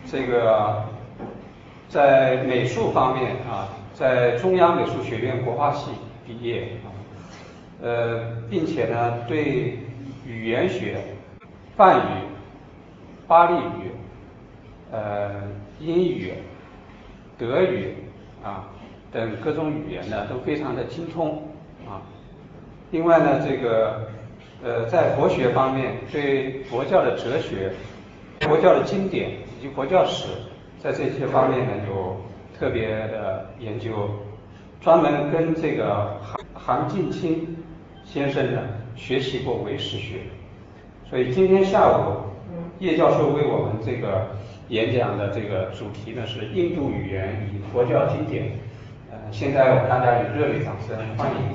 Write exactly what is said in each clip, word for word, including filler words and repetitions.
这个在美术方面啊，在中央美术学院国画系毕业啊，呃，并且呢对语言学、梵语、巴利语、呃英语、德语啊等各种语言呢都非常的精通啊。另外呢，这个呃在佛学方面，对佛教的哲学、佛教的经典以及佛教史，在这些方面呢有特别的研究，专门跟这个韩韩晋清先生呢学习过唯识学。所以今天下午叶教授为我们这个演讲的这个主题呢是印度语言与佛教经典。呃，现在我们大家以热烈掌声欢迎。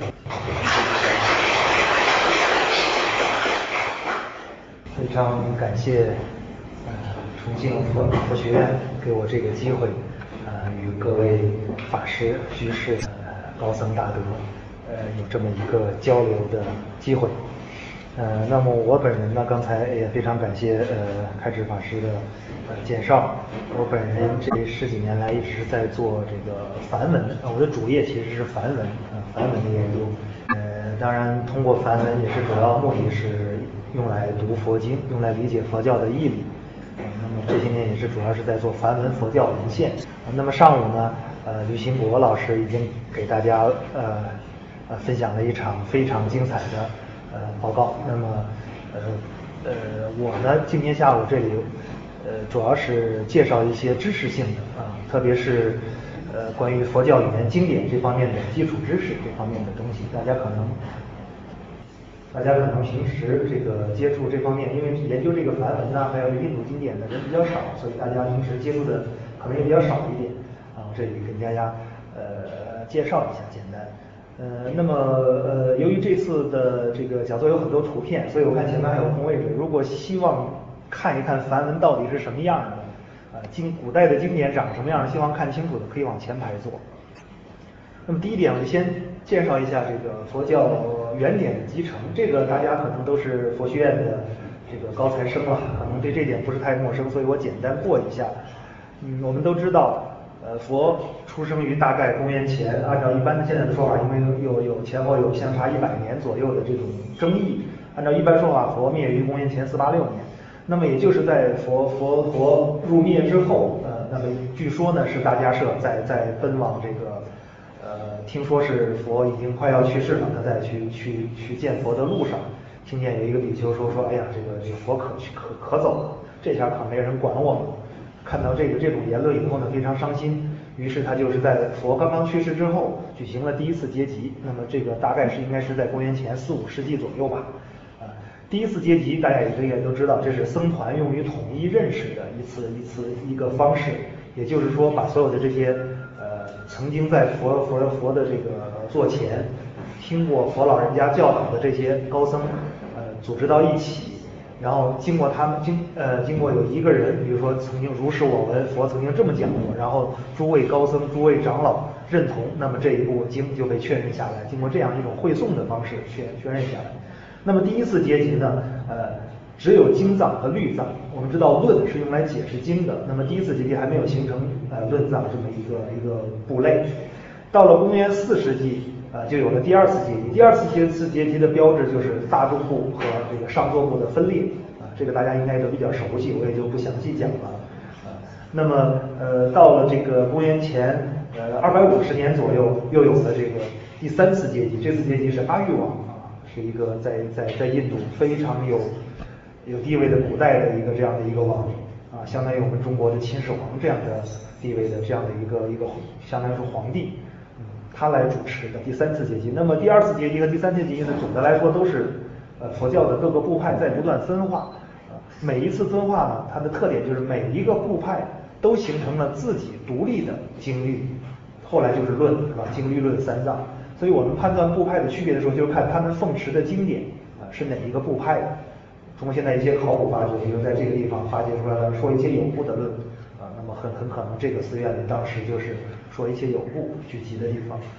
非常感谢呃重庆佛佛学院给我这个机会，呃与各位法师、居士、呃高僧大德，呃有这么一个交流的机会。呃，那么我本人呢，刚才也非常感谢呃开智法师的呃介绍。我本人这十几年来一直是在做这个梵文，呃，我的主业其实是梵文，呃，梵文的研究。呃，当然通过梵文也是主要目的是用来读佛经，用来理解佛教的义理。呃，那么这些年也是主要是在做梵文佛教文献。呃、那么上午呢，呃，吕新国老师已经给大家呃呃分享了一场非常精彩的。呃，报告。那么，呃呃，我呢，今天下午这里，呃，主要是介绍一些知识性的啊，特别是呃关于佛教语言经典这方面的基础知识这方面的东西。大家可能，大家可能平时这个接触这方面，因为研究这个梵文呐，还有印度经典的人比较少，所以大家平时接触的可能也比较少一点啊。这里跟大家呃介绍一下，简单。呃，那么呃，由于这次的这个讲座有很多图片，所以我看前面还有空位置。如果希望看一看梵文到底是什么样的，呃，经古代的经典长什么样，希望看清楚的可以往前排坐。那么第一点，我就先介绍一下这个佛教原点的集成。这个大家可能都是佛学院的这个高材生了，可能对这点不是太陌生，所以我简单过一下。嗯，我们都知道。呃，佛出生于大概公元前，按照一般的现在的说法，因为有有前后有相差一百年左右的这种争议。按照一般说法，佛灭于公元前四八六年。那么也就是在佛佛佛入灭之后，呃，那么据说呢是大迦叶在在奔往这个，呃，听说是佛已经快要去世了，他在去去去见佛的路上，听见有一个比丘说说，哎呀，这个这个佛可可可走了，这下可没人管我们了。看到这个这种言论以后呢，非常伤心。于是他就是在佛刚刚去世之后，举行了第一次结集。那么这个大概是应该是在公元前四五世纪左右吧。呃，第一次结集大家也应该都知道，这是僧团用于统一认识的一次一次一个方式。也就是说，把所有的这些呃曾经在佛佛佛的这个座前听过佛老人家教导的这些高僧，呃，组织到一起。然后经过他们经呃经过有一个人，比如说曾经如是我闻，佛曾经这么讲过，然后诸位高僧、诸位长老认同，那么这一部经就被确认下来。经过这样一种会诵的方式确确认下来。那么第一次结集呢，呃，只有经藏和律藏。我们知道论是用来解释经的，那么第一次结集还没有形成呃论藏这么一个一个部类。到了公元四世纪。呃，就有了第二次结集。第二次结次结集的标志就是大众部和这个上座部的分裂啊，这个大家应该都比较熟悉，我也就不详细讲了。啊，那么呃，到了这个公元前呃二百五十年左右，又有了这个第三次结集。这次结集是阿育王啊，是一个在在在印度非常有有地位的古代的一个这样的一个王啊，相当于我们中国的秦始皇这样的地位的这样的一个一个，相当于是皇帝。他来主持的第三次结集。那么第二次结集和第三次结集呢，总的来说都是呃佛教的各个部派在不断分化。呃，每一次分化呢，它的特点就是每一个部派都形成了自己独立的经律，后来就是论，是吧？经律论三藏。所以我们判断部派的区别的时候，就看他们奉持的经典啊、呃、是哪一个部派的。通过现在一些考古发掘，就在这个地方发掘出来了，说一些有部的论啊、呃，那么很很可能这个寺院里当时就是说一些有部聚集的地方啊、呃，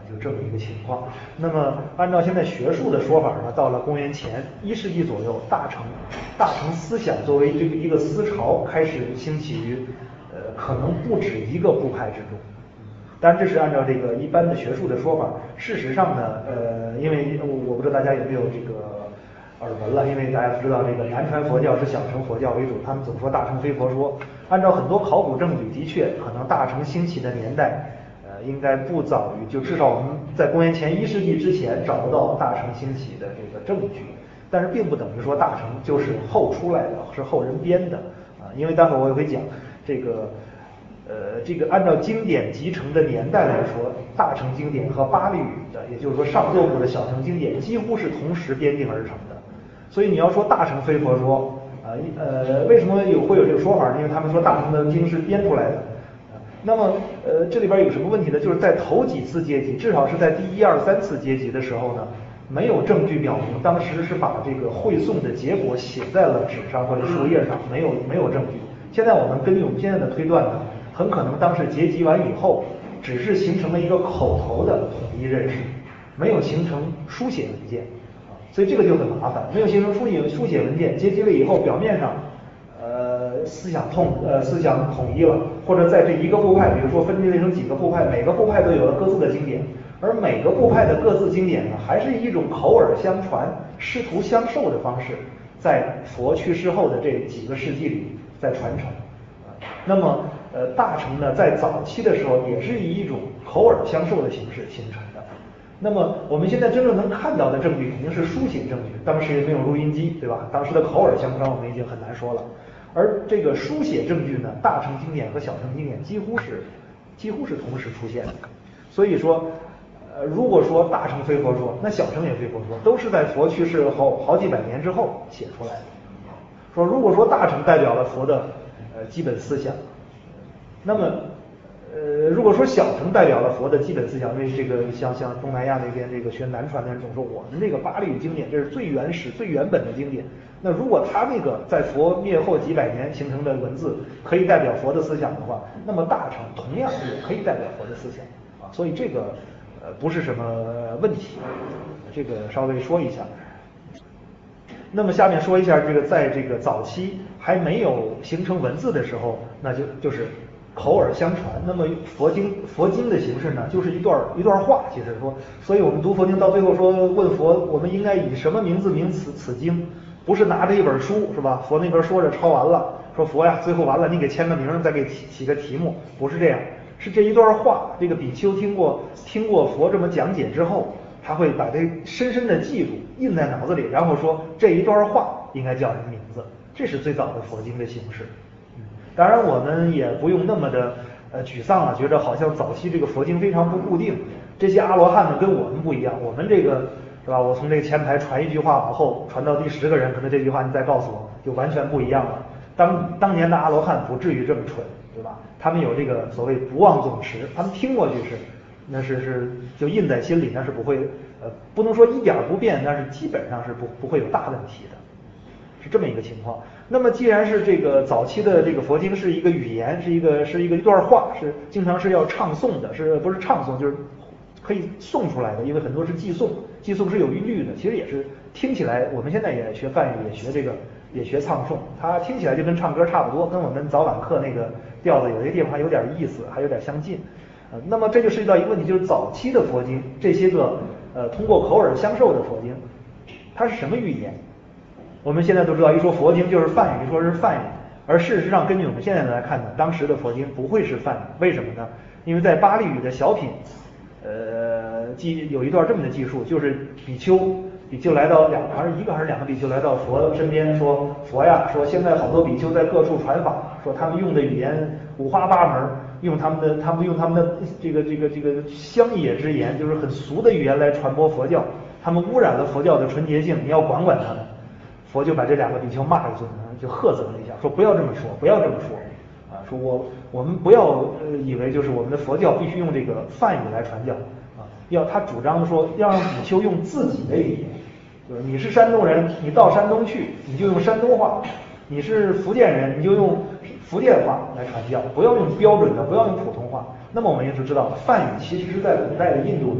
就这么一个情况。那么按照现在学术的说法呢，到了公元前一世纪左右，大乘大乘思想作为这个一个思潮开始兴起于呃可能不止一个部派之中。当然这是按照这个一般的学术的说法。事实上呢，呃，因为我不知道大家有没有这个耳闻了，因为大家知道这个南传佛教是小乘佛教为主，他们总说大乘非佛说。按照很多考古证据，的确可能大乘兴起的年代，呃，应该不早于，就至少我们在公元前一世纪之前找不到大乘兴起的这个证据。但是并不等于说大乘就是后出来的，是后人编的啊，因为待会儿我也会讲这个。呃，这个按照经典集成的年代来说，大乘经典和巴利语的，也就是说上座部的小乘经典，几乎是同时编定而成的。所以你要说大乘非佛说，啊呃，为什么有会有这个说法呢？因为他们说大乘的经是编出来的。那么呃，这里边有什么问题呢？就是在头几次阶级，至少是在第一二三次阶级的时候呢，没有证据表明当时是把这个会诵的结果写在了纸上或者书页上，没有没有证据。现在我们根据我们现在的推断呢，很可能当时结集完以后，只是形成了一个口头的统一认识，没有形成书写文件啊，所以这个就很麻烦，没有形成书写书写文件，结集了以后，表面上呃思想统呃思想统一了，或者在这一个部派，比如说分裂成几个部派，每个部派都有了各自的经典，而每个部派的各自经典呢，还是一种口耳相传、师徒相授的方式，在佛去世后的这几个世纪里在传承。那么，呃，大乘呢，在早期的时候也是以一种口耳相授的形式形成的。那么，我们现在真正能看到的证据肯定是书写证据，当时也没有录音机，对吧？当时的口耳相传我们已经很难说了。而这个书写证据呢，大乘经典和小乘经典几乎是几乎是同时出现的。所以说，呃，如果说大乘非佛说，那小乘也非佛说，都是在佛去世后好几百年之后写出来的。说如果说大乘代表了佛的呃基本思想，那么呃如果说小乘代表了佛的基本思想，因为这个像像东南亚那边这个学南传的人总说我们这个巴利语经典这是最原始最原本的经典，那如果他那个在佛灭后几百年形成的文字可以代表佛的思想的话，那么大乘同样也可以代表佛的思想啊，所以这个呃不是什么问题，这个稍微说一下。那么下面说一下这个在这个早期还没有形成文字的时候，那就就是口耳相传。那么佛经佛经的形式呢，就是一段一段话，其实说，所以我们读佛经到最后说问佛，我们应该以什么名字名此此经？不是拿着一本书是吧？佛那边说着抄完了，说佛呀，最后完了你给签个名，再给起起个题目，不是这样，是这一段话，这个比丘听过听过佛这么讲解之后，他会把这深深的记住，印在脑子里，然后说这一段话应该叫什么名字，这是最早的佛经的形式。嗯，当然我们也不用那么的呃沮丧了，觉得好像早期这个佛经非常不固定。这些阿罗汉呢跟我们不一样，我们这个是吧？我从这个前排传一句话往后传到第十个人，可能这句话你再告诉我就完全不一样了。当当年的阿罗汉不至于这么蠢，对吧？他们有这个所谓不忘总持，他们听过去是。那是是就印在心里，那是不会呃不能说一点不变，但是基本上是不不会有大问题的，是这么一个情况。那么既然是这个早期的这个佛经是一个语言，是一个是一个一段话，是经常是要唱诵的，是不是唱诵就是可以诵出来的？因为很多是寄诵，寄诵是有一律的，其实也是听起来，我们现在也学梵语，也学这个也学唱诵，它听起来就跟唱歌差不多，跟我们早晚课那个调子有些地方还有点意思，还有点相近。呃，那么这就涉及到一个问题，就是早期的佛经，这些个呃通过口耳相授的佛经，它是什么语言？我们现在都知道，一说佛经就是梵语，说是梵语，而事实上根据我们现在来看呢，当时的佛经不会是梵语，为什么呢？因为在巴利语的小品，呃，记有一段这么的记述，就是比丘比丘来到两还是一个还是两个比丘来到佛身边说，佛呀，说现在好多比丘在各处传法，说他们用的语言五花八门。用他们的，他们用他们的这个这个这个乡野之言，就是很俗的语言来传播佛教，他们污染了佛教的纯洁性，你要管管他们。佛就把这两个比丘骂一顿，就喝责了一下，说不要这么说，不要这么说，啊，说我我们不要呃以为就是我们的佛教必须用这个梵语来传教啊，要他主张说要让比丘用自己的语言，就是你是山东人，你到山东去你就用山东话，你是福建人你就用福建话来传教，不要用标准的，不要用普通话。那么我们也就知道，梵语其实是在古代的印度呢，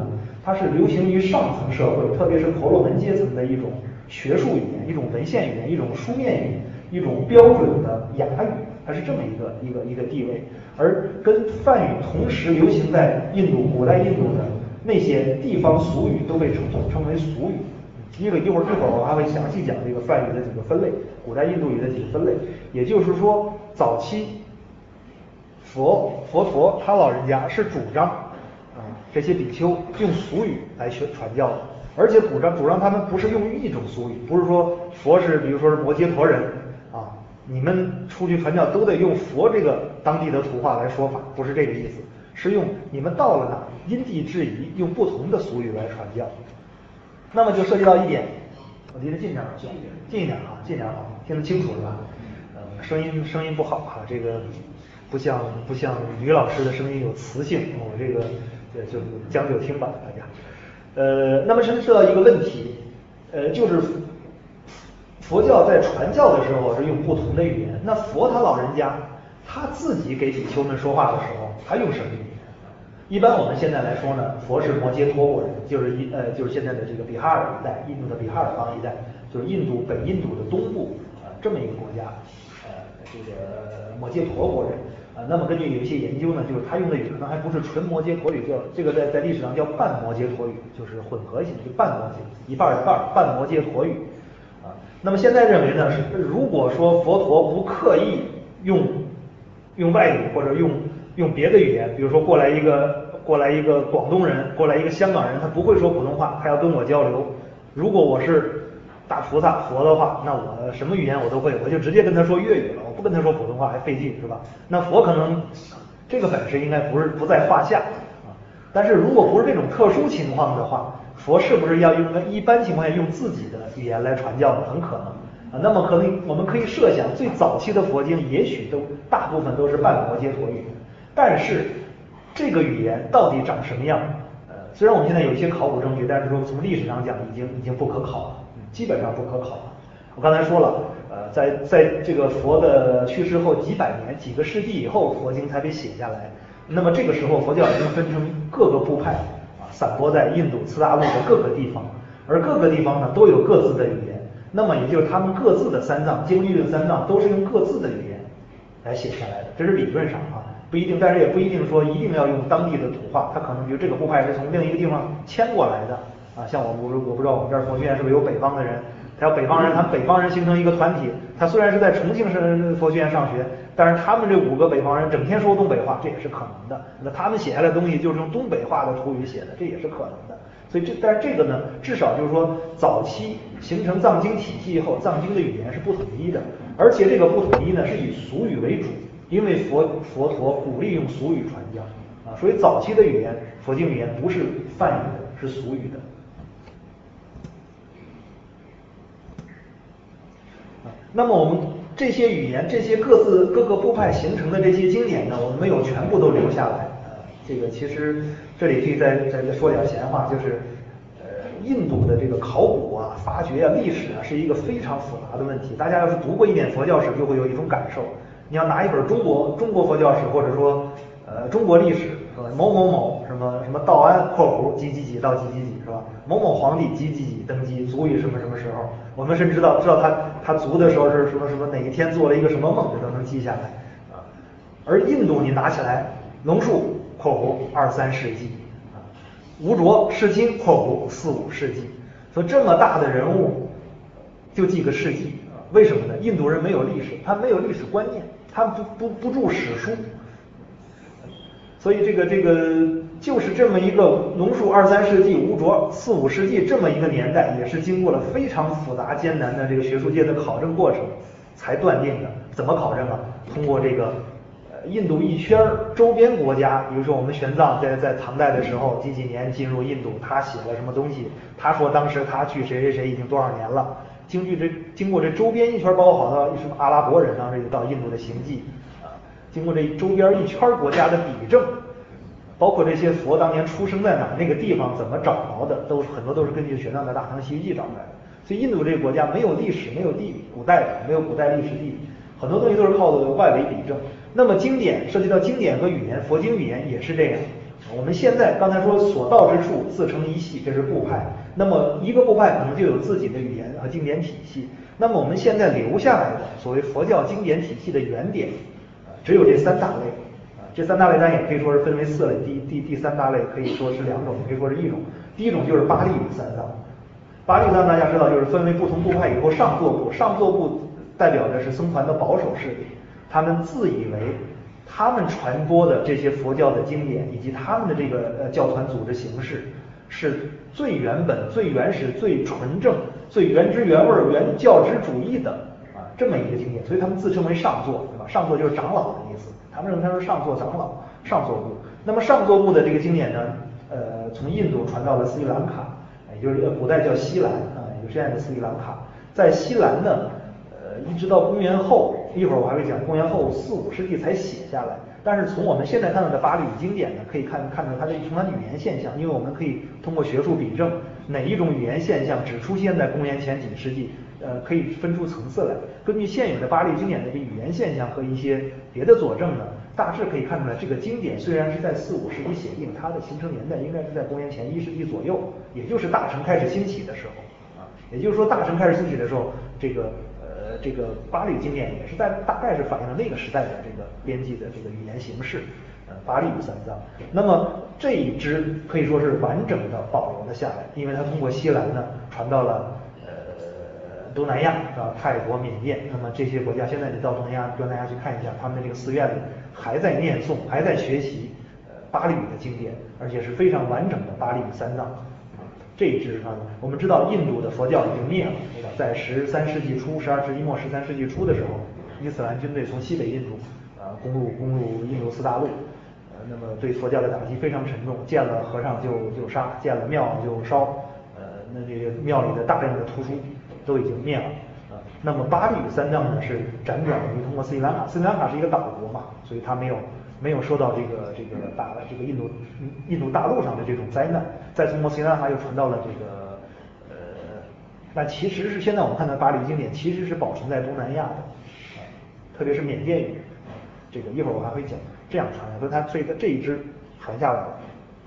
它是流行于上层社会，特别是婆罗门阶层的一种学术语言、一种文献语言、一种书面语言、一种标准的雅语，它是这么一个一个一个地位。而跟梵语同时流行在印度古代印度的那些地方俗语都被称称为俗语。一个一会儿一会儿我还会详细讲这个梵语的几个分类，古代印度语的几个分类。也就是说，早期佛佛陀他老人家是主张啊这些比丘用俗语来学传教的，而且主张主张他们不是用一种俗语，不是说佛是比如说是摩羯陀人啊，你们出去传教都得用佛这个当地的土话来说法，不是这个意思，是用你们到了哪因地制宜，用不同的俗语来传教。那么就涉及到一点，我离得近点儿，近一点，近一点啊，近点好，听得清楚是吧？呃，声音声音不好哈、啊，这个不像不像于老师的声音有磁性，我这个呃就将就听吧，大家。呃，那么牵涉到一个问题，呃，就是佛教在传教的时候是用不同的语言，那佛他老人家他自己给比丘们说话的时候，他用什么语言？一般我们现在来说呢，佛是摩羯陀国人，就是一呃就是现在的这个比哈尔一带，印度的比哈尔邦一带，就是印度北印度的东部啊、呃、这么一个国家，呃这个摩羯陀国人啊、呃。那么根据有一些研究呢，就是他用的语可能还不是纯摩羯陀语，叫这个在在历史上叫半摩羯陀语，就是混合型，就半摩羯，一半一半，半摩羯陀语啊。那么现在认为呢，是如果说佛陀不刻意用用外语或者用用别的语言，比如说过来一个过来一个广东人，过来一个香港人，他不会说普通话，他要跟我交流。如果我是大菩萨佛的话，那我什么语言我都会，我就直接跟他说粤语了，我不跟他说普通话还费劲，是吧？那佛可能这个本事应该不是不在话下啊。但是如果不是这种特殊情况的话，佛是不是要用一般情况下用自己的语言来传教呢？很可能。啊，那么可能我们可以设想，最早期的佛经也许都大部分都是半摩羯陀语，但是这个语言到底长什么样？呃，虽然我们现在有一些考古证据，但是说从历史上讲，已经已经不可考了，基本上不可考了。我刚才说了，呃，在在这个佛的去世后几百年、几个世纪以后，佛经才被写下来。那么这个时候，佛教已经分成各个部派啊，散播在印度次大陆的各个地方，而各个地方呢都有各自的语言。那么也就是他们各自的三藏，经律的三藏都是用各自的语言来写下来的，这是理论上啊，不一定，但是也不一定说一定要用当地的土话，他可能比如这个部派是从另一个地方迁过来的啊，像我我我不知道我们这儿佛学院是不是有北方的人，还有北方人，他们北方人形成一个团体，他虽然是在重庆市佛学院上学，但是他们这五个北方人整天说东北话，这也是可能的。那他们写下来的东西就是用东北话的土语写的，这也是可能的。所以这，但是这个呢，至少就是说，早期形成藏经体系以后，藏经的语言是不统一的，而且这个不统一呢，是以俗语为主，因为佛佛陀鼓励用俗语传教啊，所以早期的语言，佛经语言不是梵语的，是俗语的。啊，那么我们这些语言，这些各自各个部派形成的这些经典呢，我们没有全部都留下来。这个其实这里可以再再说点闲话，就是呃，印度的这个考古啊、发掘啊、历史啊，是一个非常复杂的问题。大家要是读过一点佛教史，就会有一种感受。你要拿一本中国中国佛教史，或者说呃中国历史，是吧？某某某什么什么道安（括弧几几几到几几几）是吧？某某皇帝几几几登基，卒于什么什么时候？我们甚至知道知道他他卒的时候是什么什么哪一天做了一个什么梦，这都能记下来啊。而印度你拿起来龙树。括弧二三世纪啊，吴卓释经括弧四五世纪，说这么大的人物就几个世纪啊？为什么呢？印度人没有历史，他没有历史观念，他不不不注史书，所以这个这个就是这么一个龙树二三世纪，吴卓四五世纪这么一个年代，也是经过了非常复杂艰难的这个学术界的考证过程才断定的。怎么考证啊？通过这个。印度一圈周边国家，比如说我们玄奘在在唐代的时候几几年进入印度，他写了什么东西？他说当时他去谁谁谁已经多少年了。经据这经过这周边一圈，包括好多什么阿拉伯人当时就到印度的行迹啊，经过这周边一圈国家的比证，包括这些佛当年出生在哪，那个地方怎么找着的，都很多都是根据玄奘的《大唐西域记》找来的。所以印度这个国家没有历史，没有地理，古代的没有古代历史地理，很多东西都是靠的外围比证。那么经典涉及到经典和语言，佛经语言也是这样我们现在刚才说所到之处自成一系，这是部派。那么一个部派可能就有自己的语言和经典体系。那么我们现在留下来的所谓佛教经典体系的原点，啊，只有这三大类。啊，这三大类咱也可以说是分为四类。第第第三大类可以说是两种，也可以说是一种。第一种就是巴利语三藏。巴利语三藏大家知道，就是分为不同部派以后上座部，上座部代表的是僧团的保守势力，他们自以为他们传播的这些佛教的经典以及他们的这个呃教团组织形式是最原本、最原始、最纯正、最原汁原味、原教旨主义的啊这么一个经典，所以他们自称为上座，对吧？上座就是长老的意思，他们认为他是上座长老、上座部。那么上座部的这个经典呢，呃，从印度传到了斯里兰卡，也就是古代叫西兰啊，也就是现在的斯里兰卡。在西兰呢，呃，一直到公元后，一会儿我还会讲，公元后四五世纪才写下来。但是从我们现在看到的巴利语经典呢，可以看看到它的从它的语言现象，因为我们可以通过学术比证哪一种语言现象只出现在公元前几世纪，呃，可以分出层次来。根据现有的巴利经典的这个语言现象和一些别的佐证呢，大致可以看出来，这个经典虽然是在四五世纪写定，它的形成年代应该是在公元前一世纪左右，也就是大乘开始兴起的时候啊。也就是说，大乘开始兴起的时候，这个呃这个巴利经典也是在大概是反映了那个时代的这个编辑的这个语言形式，呃，巴利语三藏。那么这一支可以说是完整的保留了下来，因为它通过西兰呢传到了呃东南亚啊，泰国、缅甸。那么这些国家现在你到东南亚东南亚去看一下，他们的这个寺院里还在念诵，还在学习呃巴利语的经典，而且是非常完整的巴利语三藏。这一支啊，我们知道印度的佛教已经灭了，对吧？在十三世纪初、十二世纪末、十三世纪初的时候，伊斯兰军队从西北印度啊攻入攻入印度次大陆，呃，那么对佛教的打击非常沉重，见了和尚就就杀，见了庙就烧，呃，那这个庙里的大量的图书都已经灭了啊。那么巴利语三藏呢是辗转于通过斯里兰卡，斯里兰卡是一个岛国嘛，所以它没有。没有受到这个这个大这个印度印度大陆上的这种灾难，再从斯里兰卡又传到了这个呃，但其实是现在我们看到巴利经典其实是保存在东南亚的，啊，特别是缅甸语，这个一会儿我还会讲这样传的，所以它所以它这一支传下来了。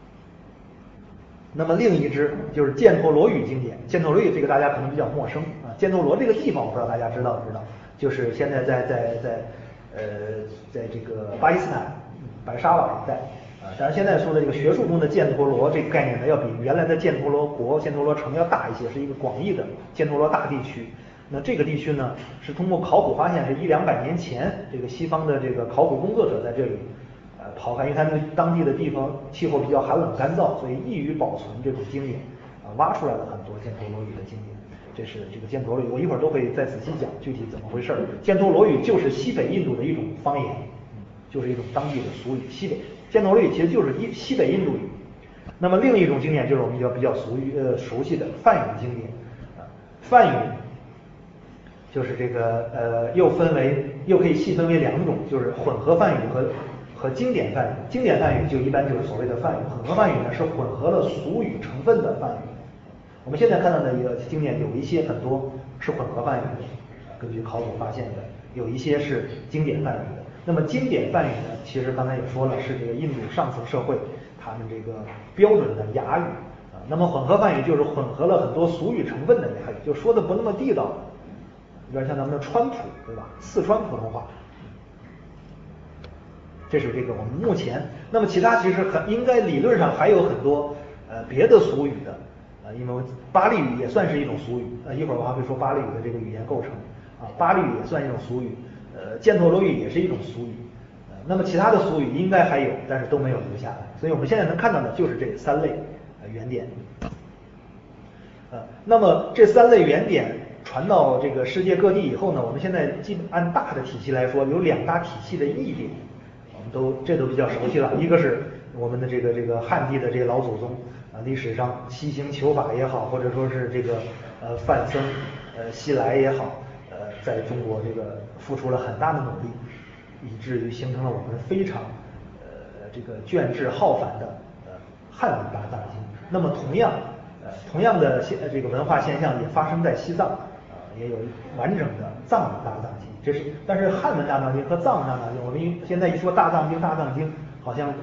那么另一支就是犍陀罗语经典，犍陀罗语这个大家可能比较陌生啊，犍陀罗这个地方我不知道大家知道不知道，就是现在在在在呃在这个巴基斯坦白沙瓦一带啊，当然现在说的这个学术中的犍陀罗这个概念呢，要比原来的犍陀罗国、犍陀罗城要大一些，是一个广义的犍陀罗大地区。那这个地区呢，是通过考古发现，是一两百年前这个西方的这个考古工作者在这里呃刨开，因为它那个当地的地方气候比较寒冷干燥，所以易于保存这种经典啊，挖出来了很多犍陀罗语的经典。这是这个犍陀罗语，我一会儿都会再仔细讲具体怎么回事。犍陀罗语就是西北印度的一种方言，嗯，就是一种当地的俗语。西北犍陀罗语其实就是一西北印度语。那么另一种经典就是我们比较比较熟语呃熟悉的梵语经典啊，梵语就是这个呃又分为又可以细分为两种，就是混合梵语和和经典梵语。经典梵语就一般就是所谓的梵语，混合梵语呢是混合了俗语成分的梵语。我们现在看到的一个经典有一些很多是混合梵语的，根据考古发现的，有一些是经典梵语的。那么经典梵语呢，其实刚才也说了，是这个印度上层社会他们这个标准的雅语啊。那么混合梵语就是混合了很多俗语成分的雅语，就说的不那么地道，有点像咱们的川普，对吧？四川普通话。这是这个我们目前，那么其他其实很应该理论上还有很多呃别的俗语的。啊，因为巴利语也算是一种俗语，呃，一会儿我还会说巴利语的这个语言构成，啊，巴利语也算一种俗语，呃，犍陀罗语也是一种俗语，呃，那么其他的俗语应该还有，但是都没有留下来，所以我们现在能看到的就是这三类呃原典，呃，那么这三类原典传到这个世界各地以后呢，我们现在基本按大的体系来说，有两大体系的译典，我们都这都比较熟悉了，一个是我们的这个这个汉地的这些老祖宗。啊，历史上西行求法也好，或者说是这个呃范僧呃西来也好，呃，在中国这个付出了很大的努力，以至于形成了我们非常呃这个卷帙浩繁的呃汉文大藏经。那么同样呃同样的现这个文化现象也发生在西藏啊、呃，也有完整的藏文大藏经。这是但是汉文大藏经和藏文大藏经，我们现在一说大藏经大藏经，好像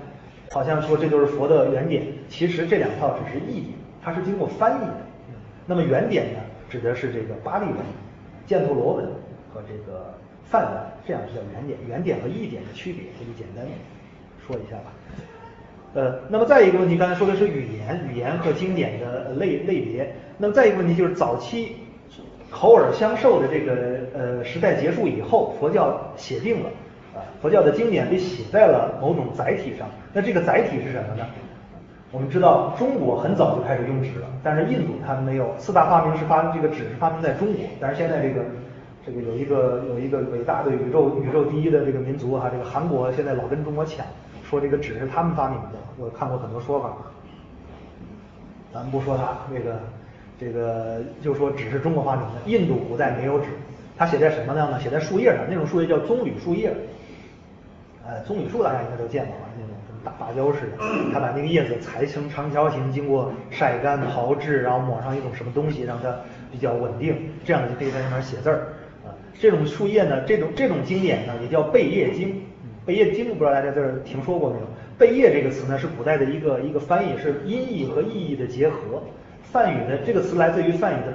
好像说这就是佛的原典，其实这两套只是译典，它是经过翻译的。那么原典呢，指的是这个巴利文、犍陀罗文和这个梵文，这样是叫原典。原典和译典的区别，这就简单说一下吧。呃，那么再一个问题，刚才说的是语言，语言和经典的类类别。那么再一个问题就是早期口耳相授的这个呃时代结束以后，佛教写定了啊、呃，佛教的经典被写在了某种载体上。那这个载体是什么呢？我们知道中国很早就开始用纸了，但是印度它没有。四大发明是发这个纸是发明在中国，但是现在这个这个有一个有一个伟大的宇宙宇宙第一的这个民族哈、啊，这个韩国现在老跟中国抢，说这个纸是他们发明的。我看过很多说法，咱们不说它这个这个就说纸是中国发明的。印度古代没有纸，它写在什么上呢？写在树叶上，那种树叶叫棕榈树叶。呃，棕榈树大家应该都见过吧？那种大芭蕉似的，他把那个叶子裁成长条形，经过晒干、炮制，然后抹上一种什么东西，让它比较稳定，这样就可以在上面写字儿。啊，这种树叶呢，这种这种经典呢，也叫贝叶经。贝叶经不知道大家在这听说过没有？贝叶这个词呢，是古代的一个一个翻译，是音译和意译的结合。梵语的这个词来自于梵语的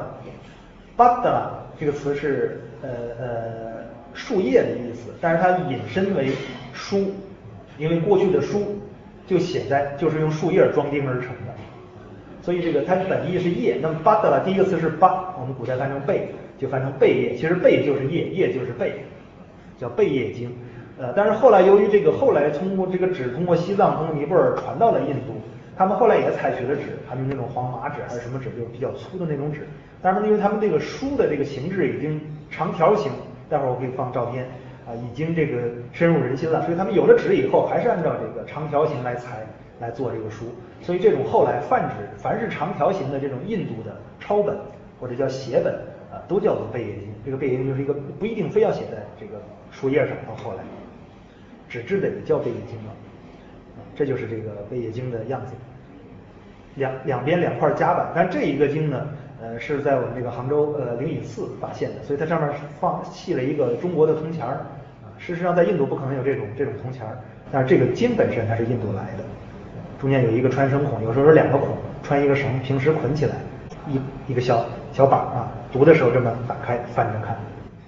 badala，badala 这个词是呃呃树叶的意思，但是它引申为书，因为过去的书就写在就是用树叶装订而成的，所以这个它本意是叶。那么 badala 第一个词是巴，我们古代翻成贝，就翻成贝叶，其实贝就是叶，叶就是贝，叫贝叶经。呃，但是后来由于这个后来通过这个纸通过西藏通过尼泊尔传到了印度，他们后来也采取了纸，他们那种黄麻纸还是什么纸，就是比较粗的那种纸。但是因为他们这个书的这个形制已经长条形，待会儿我可以放照片啊，已经这个深入人心了，所以他们有了纸以后，还是按照这个长条形来裁来做这个书。所以这种后来泛纸，凡是长条形的这种印度的抄本或者叫写本啊，都叫做贝叶经。这个贝叶经就是一个不一定非要写在这个书叶上，到后来。纸质的也叫贝叶经了，这就是这个贝叶经的样子。两两边两块夹板，但这一个经呢，呃，是在我们这个杭州呃灵隐寺发现的，所以它上面放系了一个中国的铜钱儿啊。事实上，在印度不可能有这种这种铜钱儿，但是这个经本身它是印度来的，中间有一个穿绳孔，有时候是两个孔，穿一个绳，平时捆起来，一一个小小板啊，读的时候这么打开翻着看。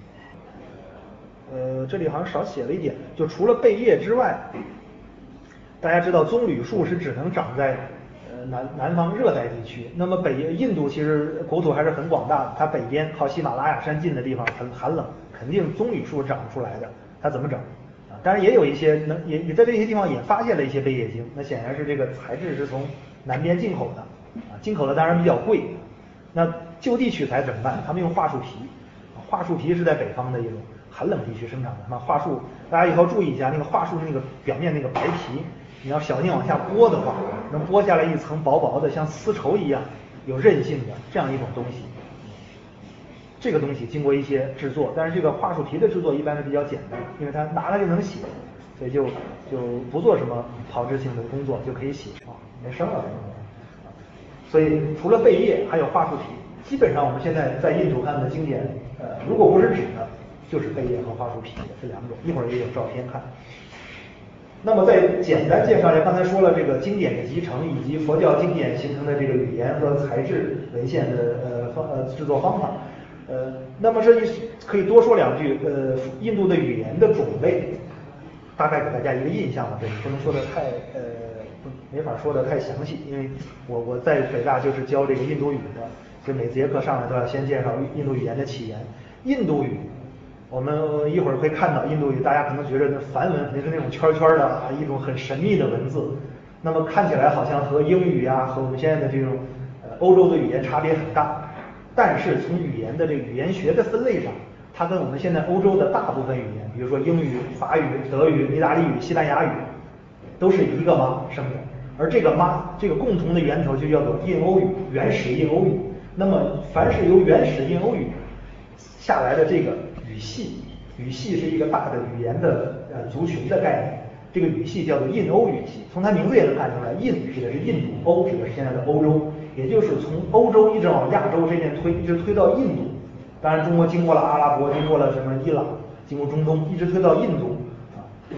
呃，这里好像少写了一点，就除了贝叶之外，大家知道棕榈树是只能长在呃南南方热带地区。那么北印度其实国土还是很广大的，它北边靠喜马拉雅山近的地方很寒冷，肯定棕榈树长不出来的。它怎么整啊？当然也有一些能也也在这些地方也发现了一些贝叶经，那显然是这个材质是从南边进口的啊，进口的当然比较贵。那就地取材怎么办？他们用桦树皮，桦树皮是在北方的一种寒冷地区生长的。那桦树，大家以后注意一下，那个桦树那个表面那个白皮，你要小心往下剥的话，能剥下来一层薄薄的，像丝绸一样有韧性的这样一种东西。这个东西经过一些制作，但是这个桦树皮的制作一般是比较简单，因为它拿来就能写，所以就就不做什么炮制性的工作就可以写啊，没声了。所以除了贝叶，还有桦树皮。基本上我们现在在印度看的经典，呃，如果不是纸的，就是贝叶和桦树皮的这两种。一会儿也有照片看。那么再简单介绍一下，刚才说了这个经典的集成以及佛教经典形成的这个语言和材质文献的呃方呃制作方法。呃，那么这一可以多说两句。呃，印度的语言的种类，大概给大家一个印象吧，这不能说的太呃。没法说的太详细，因为我我在北大就是教这个印度语的，所以每节课上来都要先介绍印度语言的起源。印度语，我们一会儿会看到印度语，大家可能觉得那梵文肯定是那种圈圈的啊，一种很神秘的文字，那么看起来好像和英语啊和我们现在的这种呃欧洲的语言差别很大，但是从语言的这个语言学的分类上，它跟我们现在欧洲的大部分语言，比如说英语、法语、德语、意大利语、西班牙语，都是一个妈生的。而这个妈，这个共同的源头就叫做印欧语，原始印欧语。那么凡是由原始印欧语下来的这个语系，语系是一个大的语言的呃族群的概念，这个语系叫做印欧语系。从它名字也能看出来，印指的是印度，欧指的是现在的欧洲，也就是从欧洲一直往亚洲这边推，一直推到印度。当然，中国经过了阿拉伯，经过了什么伊朗，经过中东，一直推到印度啊。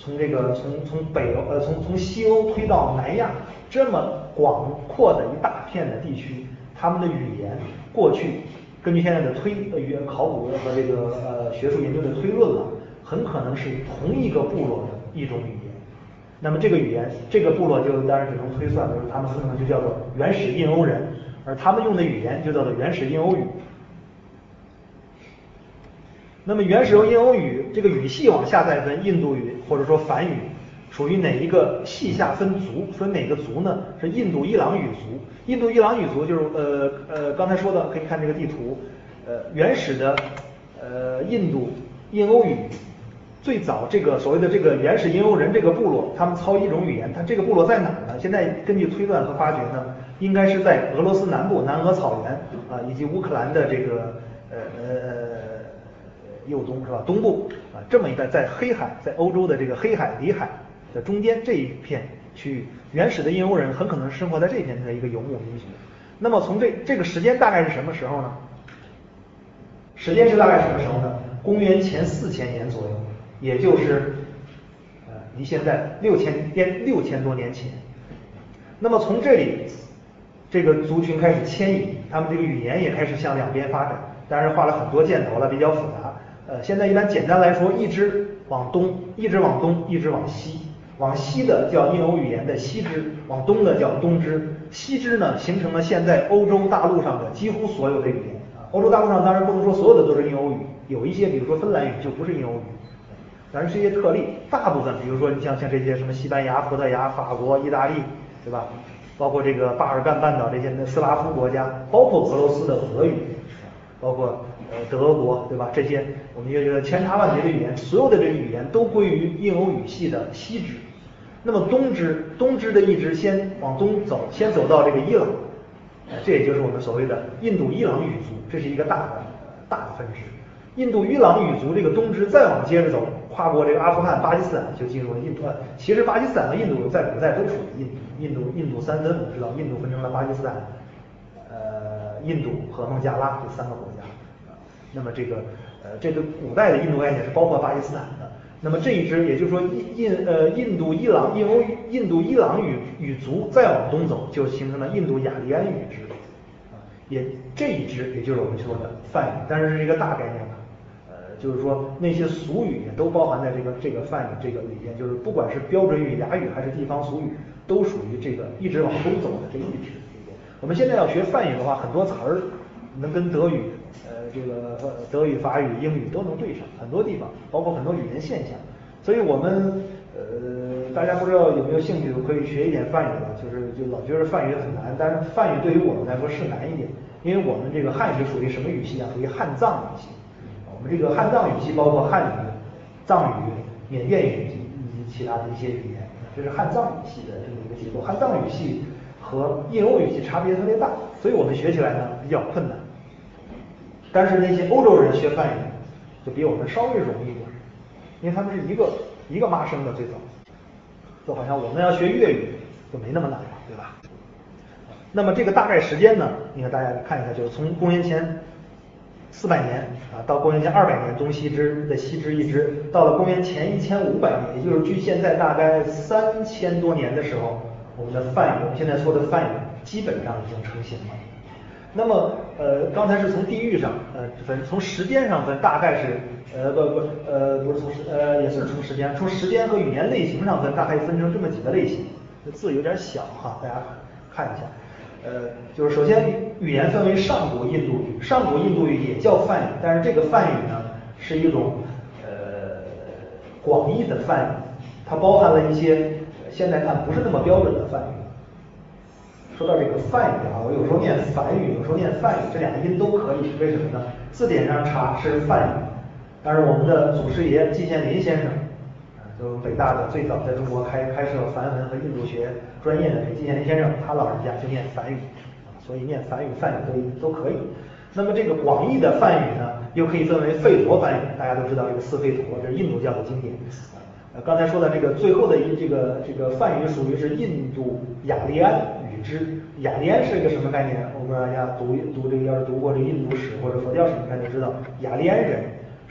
从这个从从北欧呃从从西欧推到南亚这么广阔的一大片的地区，他们的语言过去根据现在的推呃语言考古和这个呃学术研究的推论了，很可能是同一个部落的一种语言。那么这个语言，这个部落就当然只能推算，就是他们很可能就叫做原始印欧人，而他们用的语言就叫做原始印欧语。那么原始印欧语这个语系往下再分，印度语或者说梵语属于哪一个系下分族？分哪个族呢？是印度伊朗语族。印度伊朗语族就是呃呃刚才说的，可以看这个地图，呃原始的呃印度印欧语。最早这个所谓的这个原始印欧人这个部落，他们操一种语言，它这个部落在哪儿呢？现在根据推断和发掘呢，应该是在俄罗斯南部南俄草原啊，以及乌克兰的这个呃呃右东是吧？东部啊这么一带，在黑海，在欧洲的这个黑海里海的中间这一片区域，原始的印欧人很可能生活在这片的一个游牧民族。那么从这这个时间大概是什么时候呢？时间是大概什么时候呢？公元前四千年左右。也就是呃离现在六千年六千多年前。那么从这里这个族群开始迁移，他们这个语言也开始向两边发展，当然画了很多箭头了，比较复杂。呃现在一般简单来说，一支往东，一直往东，一直往西，往西的叫印欧语言的西支，往东的叫东支。西支呢形成了现在欧洲大陆上的几乎所有的语言啊。欧洲大陆上当然不能说所有的都是印欧语，有一些比如说芬兰语就不是印欧语。当然是一些特例，大部分比如说你像像这些什么西班牙、葡萄牙、法国、意大利，对吧？包括这个巴尔干半岛这些斯拉夫国家，包括俄罗斯的俄语，包括呃德国，对吧？这些我们就觉得千差万别的语言，所有的这个语言都归于印欧语系的西支。那么东支，东支的一支先往东走，先走到这个伊朗，这也就是我们所谓的印度伊朗语族，这是一个大的大的分支。印度伊朗语族这个东支再往接着走，跨过这个阿富汗、巴基斯坦，就进入了印度。其实巴基斯坦和印度在古代都属于印度，印度印度三分，我们知道印度分成了巴基斯坦、呃印度和孟加拉这三个国家。那么这个呃这个古代的印度概念是包括巴基斯坦的。那么这一支也就是说印印呃印度伊朗印欧印度伊朗语语族再往东走，就形成了印度雅利安语支。啊，也这一支也就是我们说的梵语，但是是一个大概念了。就是说那些俗语也都包含在这个这个梵语这个里边，就是不管是标准语、雅语还是地方俗语，都属于这个一直往东走的这一支里边。我们现在要学梵语的话，很多词儿能跟德语、呃这个德语、法语、英语都能对上，很多地方包括很多语言现象。所以我们呃大家不知道有没有兴趣，可以学一点梵语了。就是就老觉得梵语很难，但是梵语对于我们来说是难一点，因为我们这个汉语属于什么语系啊？属于汉藏语系。我们这个汉藏语系包括汉语、藏语、缅甸语以及其他的一些语言，这是汉藏语系的这么一个结构。汉藏语系和印欧语系差别特别大，所以我们学起来呢比较困难。但是那些欧洲人学梵语就比我们稍微容易一点，因为他们是一个一个妈生的最早，就好像我们要学粤语就没那么难了，对吧？那么这个大概时间呢，你看大家看一下，就是从公元前四百年啊，到公元前二百年，东西支的西支一支，到了公元前一千五百年，也就是距现在大概三千多年的时候，我们的梵语，我们现在说的梵语基本上已经成型了。那么呃，刚才是从地域上呃分，从时间上分，大概是呃不不呃不是从时呃也是从时间，从时间和语言类型上分，大概分成这么几个类型。这字有点小哈，大家看一下。呃，就是首先语言分为上古印度语，上古印度语也叫梵语，但是这个梵语呢是一种呃广义的梵语，它包含了一些现在看不是那么标准的梵语。说到这个梵语啊，我有时候念梵语，有时候念梵语，这两个音都可以，为什么呢？字典上查是梵语，但是我们的祖师爷季羡林先生。就北大的最早在中国开开设梵文和印度学专业的这季羡林先生，他老人家就念梵语，所以念梵语、梵语都都可以。那么这个广义的梵语呢，又可以分为吠陀梵语，大家都知道这个四吠陀，这是印度教的经典。呃，刚才说的这个最后的一这个这个梵语属于是印度雅利安语支。雅利安是一个什么概念？我不知道大家读读这个，要是读过这个印度史或者佛教史，应该就知道，雅利安人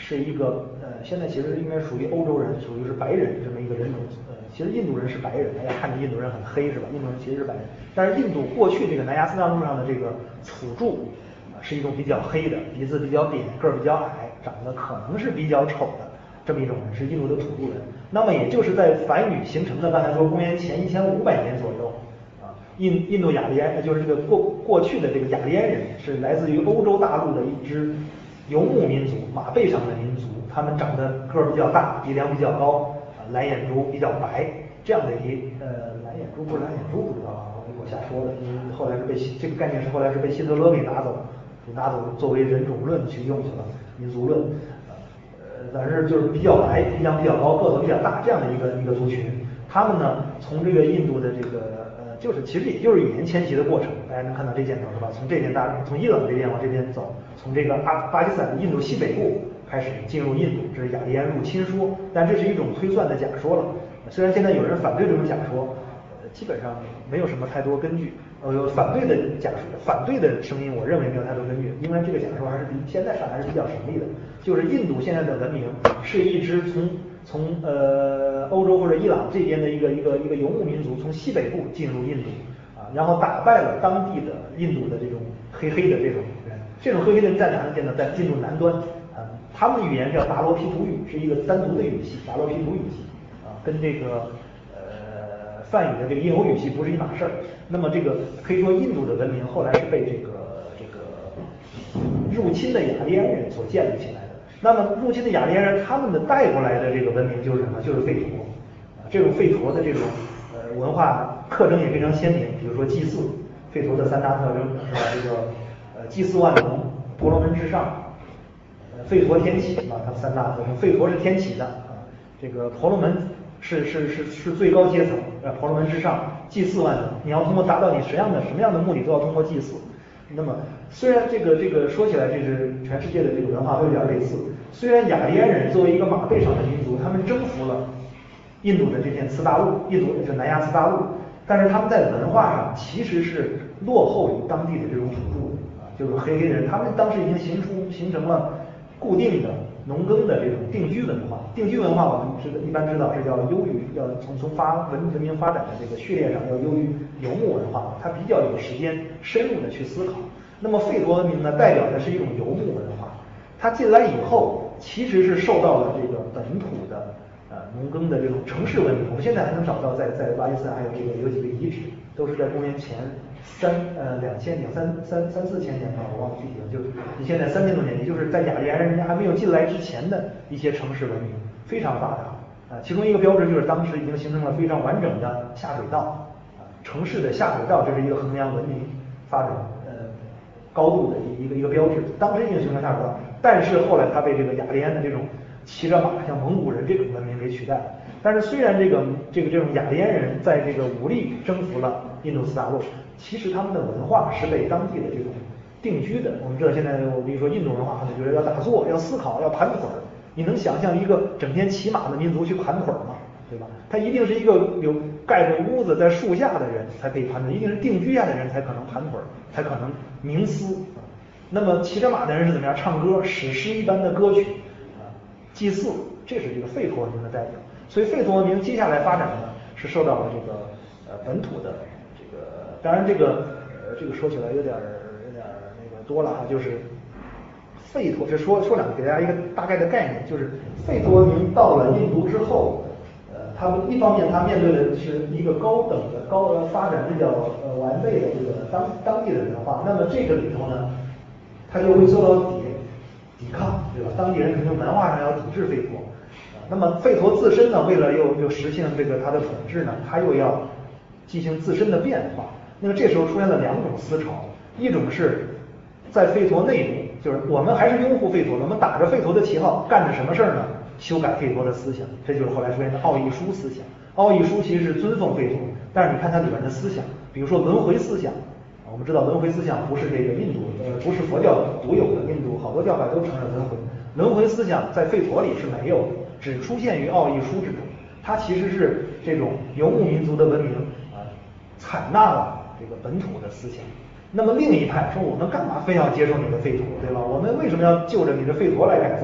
是一个呃，现在其实应该属于欧洲人，属于是白人这么一个人种。呃，其实印度人是白人，大家看着印度人很黑是吧？印度人其实是白人，但是印度过去这个南亚次大陆上的这个土著啊、呃，是一种比较黑的，鼻子比较扁，个儿比较矮，长得可能是比较丑的这么一种人，是印度的土著人。那么也就是在梵语形成的，刚才说公元前一千五百年左右。印印度雅利安，就是这个过过去的这个雅利安人，是来自于欧洲大陆的一支游牧民族，马背上的民族。他们长得个儿比较大，鼻梁比较高，啊，蓝眼珠比较白，这样的一呃蓝眼珠不是蓝眼珠不知道啊，我瞎说的，因为后来是被这个概念是后来是被希特勒给拿走，给拿走作为人种论去用去了，民族论，呃，反正就是比较白，鼻梁比较高，个头比较大这样的一个一个族群。他们呢，从这个印度的这个。就是其实也就是语言迁徙的过程，大家能看到这箭头是吧？从这边大从伊朗这边往这边走，从这个阿巴基斯坦的印度西北部开始进入印度，这是雅利安入侵说，但这是一种推算的假说了。虽然现在有人反对这种假说，呃，基本上没有什么太多根据。呃，有反对的假说，反对的声音，我认为没有太多根据，因为这个假说还是比现在看还是比较神秘的。就是印度现在的文明是一支从从呃欧洲或者伊朗这边的一个一个一个游牧民族从西北部进入印度啊，然后打败了当地的印度的这种黑黑的这种人，这种黑黑的人在哪呢？见到在印度南端啊，他们的语言叫达罗毗荼语，是一个单独的语系，达罗毗荼语系啊，跟这个呃梵语的这个印欧语系不是一码事儿。那么这个可以说印度的文明后来是被这个这个入侵的雅利安人所建立起来的。那么入侵的雅利安人他们的带过来的这个文明就是什么？就是吠陀啊，这种吠陀的这种呃文化特征也非常鲜明。比如说祭祀，吠陀的三大特征是吧？这个呃祭祀万能，婆罗门至上，呃吠陀天启啊，它三大特征。吠陀是天启的啊，这个婆罗门是是是是最高阶层，呃婆罗门至上，祭祀万能。你要通过达到你什么样的什么样的目的，都要通过祭祀。那么虽然这个这个说起来，这是全世界的这个文化都有点类似。虽然雅利安人作为一个马背上的民族，他们征服了印度的这片次大陆，印度是南亚次大陆，但是他们在文化上其实是落后于当地的这种土著啊，就是黑黑人，他们当时已经形出形成了固定的农耕的这种定居文化。定居文化我们知道一般知道是要优于要从从发文文明发展的这个序列上要优于游牧文化，它比较有时间深入的去思考。那么吠陀文明呢，代表的是一种游牧文化，它进来以后其实是受到了这个本土的呃农耕的这种城市文明。我们现在还能找到在在巴基斯坦还有这个有几个遗址，都是在公元前三呃两千年三三三四千年吧，我忘了具体了，就你现在三千多年，也就是在雅利安人家还没有进来之前的一些城市文明非常发达啊。其中一个标志就是当时已经形成了非常完整的下水道啊，城市的下水道，这是一个衡量文明发展呃高度的一个一个标志。当时已经形成下水道，但是后来它被这个雅利安的这种骑着马像蒙古人这种文明给取代了。但是虽然这个这个这种雅利安人在这个武力征服了印度次大陆，其实他们的文化是被当地的这种定居的。我们知道现在我比如说印度文化，他们觉得要打坐、要思考、要盘腿儿。你能想象一个整天骑马的民族去盘腿儿吗？对吧？他一定是一个有盖着屋子在树下的人才可以盘腿，一定是定居下的人才可能盘腿儿，才可能冥思。那么骑着马的人是怎么样？唱歌，史诗一般的歌曲啊，祭祀，这是这个吠陀文明的代表。所以吠陀文明接下来发展呢，是受到了这个呃本土的这个，当然这个呃这个说起来有点有点那个多了哈，就是吠陀，这说说两个，给大家一个大概的概念，就是吠陀文明到了印度之后，呃，他们一方面他面对的是一个高等的高呃发展比较呃完备的这个当当地的文化，那么这个里头呢，他就会受到抵抵抗，对吧？当地人肯定文化上要抵制吠陀。那么吠陀自身呢，为了又又实现这个它的统治呢，它又要进行自身的变化。那么这时候出现了两种思潮，一种是在吠陀内部，就是我们还是拥护吠陀的，我们打着吠陀的旗号干着什么事儿呢？修改吠陀的思想，这就是后来出现的奥义书思想。奥义书其实是尊奉吠陀，但是你看它里面的思想，比如说轮回思想，我们知道轮回思想不是这个印度呃不是佛教独有的，印度好多教派都承认轮回。轮回思想在吠陀里是没有的，只出现于奥义书之中。它其实是这种游牧民族的文明啊，采纳了这个本土的思想。那么另一派说，我们干嘛非要接受你的吠陀，对吧？我们为什么要就着你的吠陀来改造？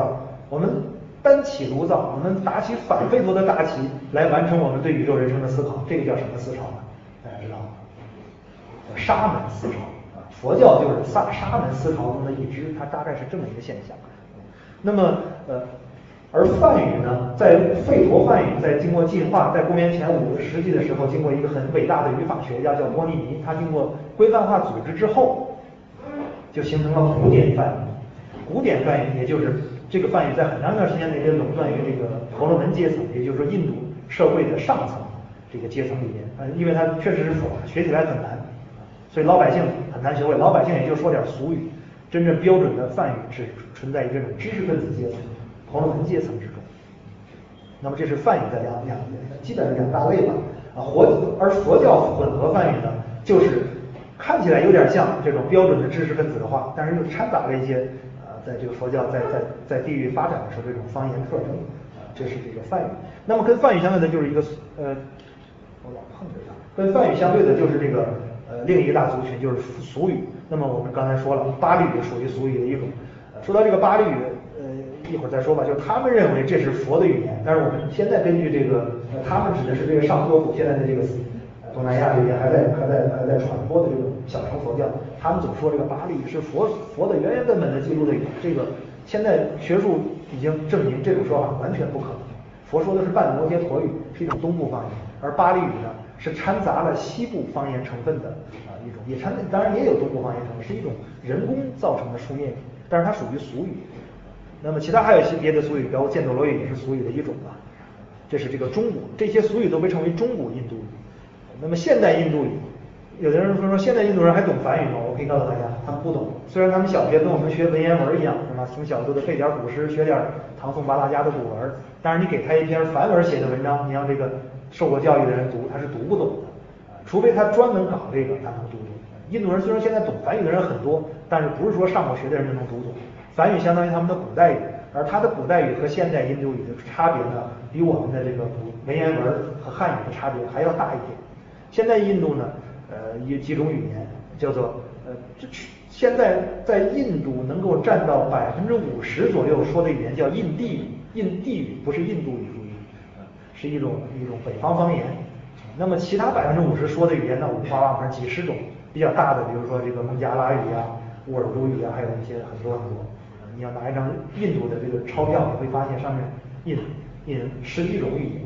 我们单起炉灶，我们打起反吠陀的大旗来完成我们对宇宙人生的思考，这个叫什么思潮呢？大家知道吗？叫沙门思潮啊，佛教就是沙沙门思潮中的一支，它大概是这么一个现象。那么呃，而梵语呢，在吠陀梵语在经过进化，在公元前五个世纪的时候，经过一个很伟大的语法学家叫波尼尼，他经过规范化组织之后，就形成了古典梵语。古典梵语也就是这个梵语在很长一段时间内也垄断于这个婆罗门阶层，也就是说印度社会的上层这个阶层里面，呃，因为它确实是佛，学起来很难，所以老百姓很难学会，老百姓也就说点俗语，真正标准的梵语是存在于这种知识分子阶层、婆罗门阶层之中。那么这是梵语的两两基本上两大类吧。啊，佛而佛教混合梵语呢，就是看起来有点像这种标准的知识分子的话，但是又掺杂了一些呃，在这个佛教在在在地域发展的时候这种方言特征啊，这是这个梵语。那么跟梵语相对的就是一个呃，我老碰着它，跟梵语相对的就是这个呃另一个大族群就是俗语。那么我们刚才说了，巴利语属于俗语的一种。呃，说到这个巴利语，呃，一会儿再说吧。就是他们认为这是佛的语言，但是我们现在根据这个，呃，他们指的是这个上座部现在的这个。东南亚这边还在还在还在传播的这种小乘佛教，他们总说这个巴利语是佛佛的原原本本的记录的语言，这个现在学术已经证明这种说法完全不可能。佛说的是半摩羯陀语，是一种东部方言，而巴利语呢是掺杂了西部方言成分的啊、呃、一种，也掺当然也有东部方言成分，是一种人工造成的书面语，但是它属于俗语。那么其他还有一些别的俗语，包括犍陀罗语也是俗语的一种啊。这是这个中古，这些俗语都被称为中古印度语。那么现代印度语，有的人说说现代印度人还懂梵语吗？我可以告诉大家，他们不懂。虽然他们小学跟我们学文言文一样，是吧？从小都得背点古诗，学点唐宋八大家的古文，但是你给他一篇梵文写的文章，你让这个受过教育的人读，他是读不懂的，除非他专门搞这个，他能读懂。印度人虽然现在懂梵语的人很多，但是不是说上过学的人就能读懂。梵语相当于他们的古代语，而它的古代语和现代印度语的差别呢，比我们的这个古文言文和汉语的差别还要大一点。现在印度呢，呃，有几种语言叫做呃，这现在在印度能够占到百分之五十左右说的语言叫印地语，印地语不是印度语，注意，呃，是一种一种北方方言。那么其他百分之五十说的语言呢，五花八门几十种，比较大的，比如说这个孟加拉语啊、乌尔都语啊，还有一些很多很多。呃，你要拿一张印度的这个钞票，你会发现上面印印十几种语言。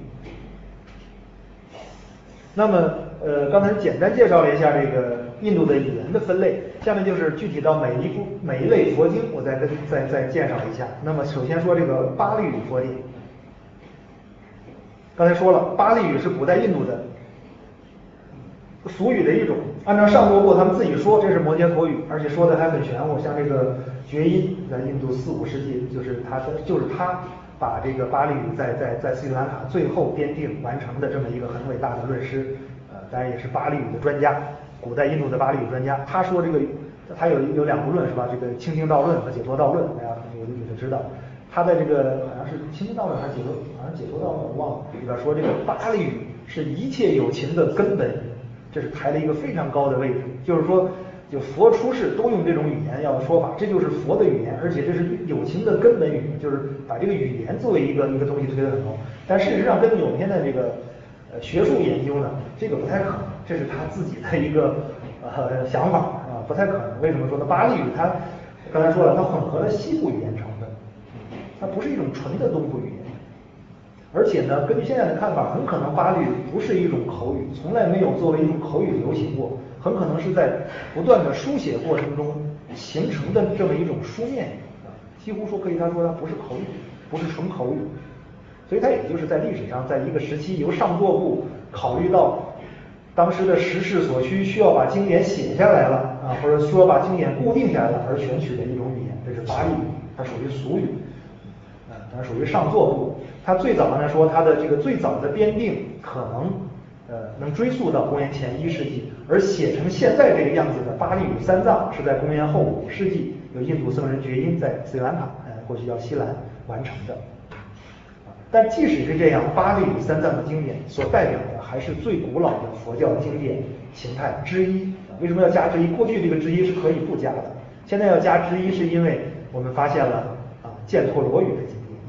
那么，呃，刚才简单介绍了一下这个印度的语言的分类，下面就是具体到每一部每一类佛经，我再跟再再介绍一下。那么，首先说这个巴利语佛经。刚才说了，巴利语是古代印度的俗语的一种，按照上座部他们自己说，这是摩羯陀语，而且说的还很玄乎，像这个觉音，在印度四五世纪，就是他就是他。把这个巴利语在在在斯里兰卡最后编定完成的这么一个很伟大的论师，呃，当然也是巴利语的专家，古代印度的巴利语专家。他说这个他有有两部论是吧？这个清净道论和解脱道论，大家有的有的知道。他在这个好像是清净道论还是解脱，好像解脱道论我忘了，里边说这个巴利语是一切有情的根本语，这是抬了一个非常高的位置，就是说。就佛出世都用这种语言要说法，这就是佛的语言，而且这是有情的根本语，就是把这个语言作为一个一个东西推得很高。但事实上，根据我们现在这个呃学术研究呢，这个不太可能，这是他自己的一个呃想法啊，不太可能。为什么说呢？巴利语它刚才说了，它混合了西部语言成分，它不是一种纯的东部语言。而且呢，根据现在的看法，很可能巴利语不是一种口语，从来没有作为一种口语流行过。很可能是在不断的书写过程中形成的这么一种书面语啊，几乎说可以他说它不是口语，不是纯口语，所以它也就是在历史上，在一个时期由上座部考虑到当时的时势所需，需要把经典写下来了啊，或者说把经典固定下来了而选取的一种语言，这是巴利语，它属于俗语，啊，它属于上座部。它最早呢说它的这个最早的编定可能。呃，能追溯到公元前一世纪，而写成现在这个样子的巴利语三藏是在公元后五世纪，由印度僧人觉音在斯里兰卡，呃，过去叫西兰完成的。但即使是这样，巴利语三藏的经典所代表的还是最古老的佛教经典形态之一。为什么要加之一？过去这个之一是可以不加的，现在要加之一是因为我们发现了啊犍陀罗语的经典。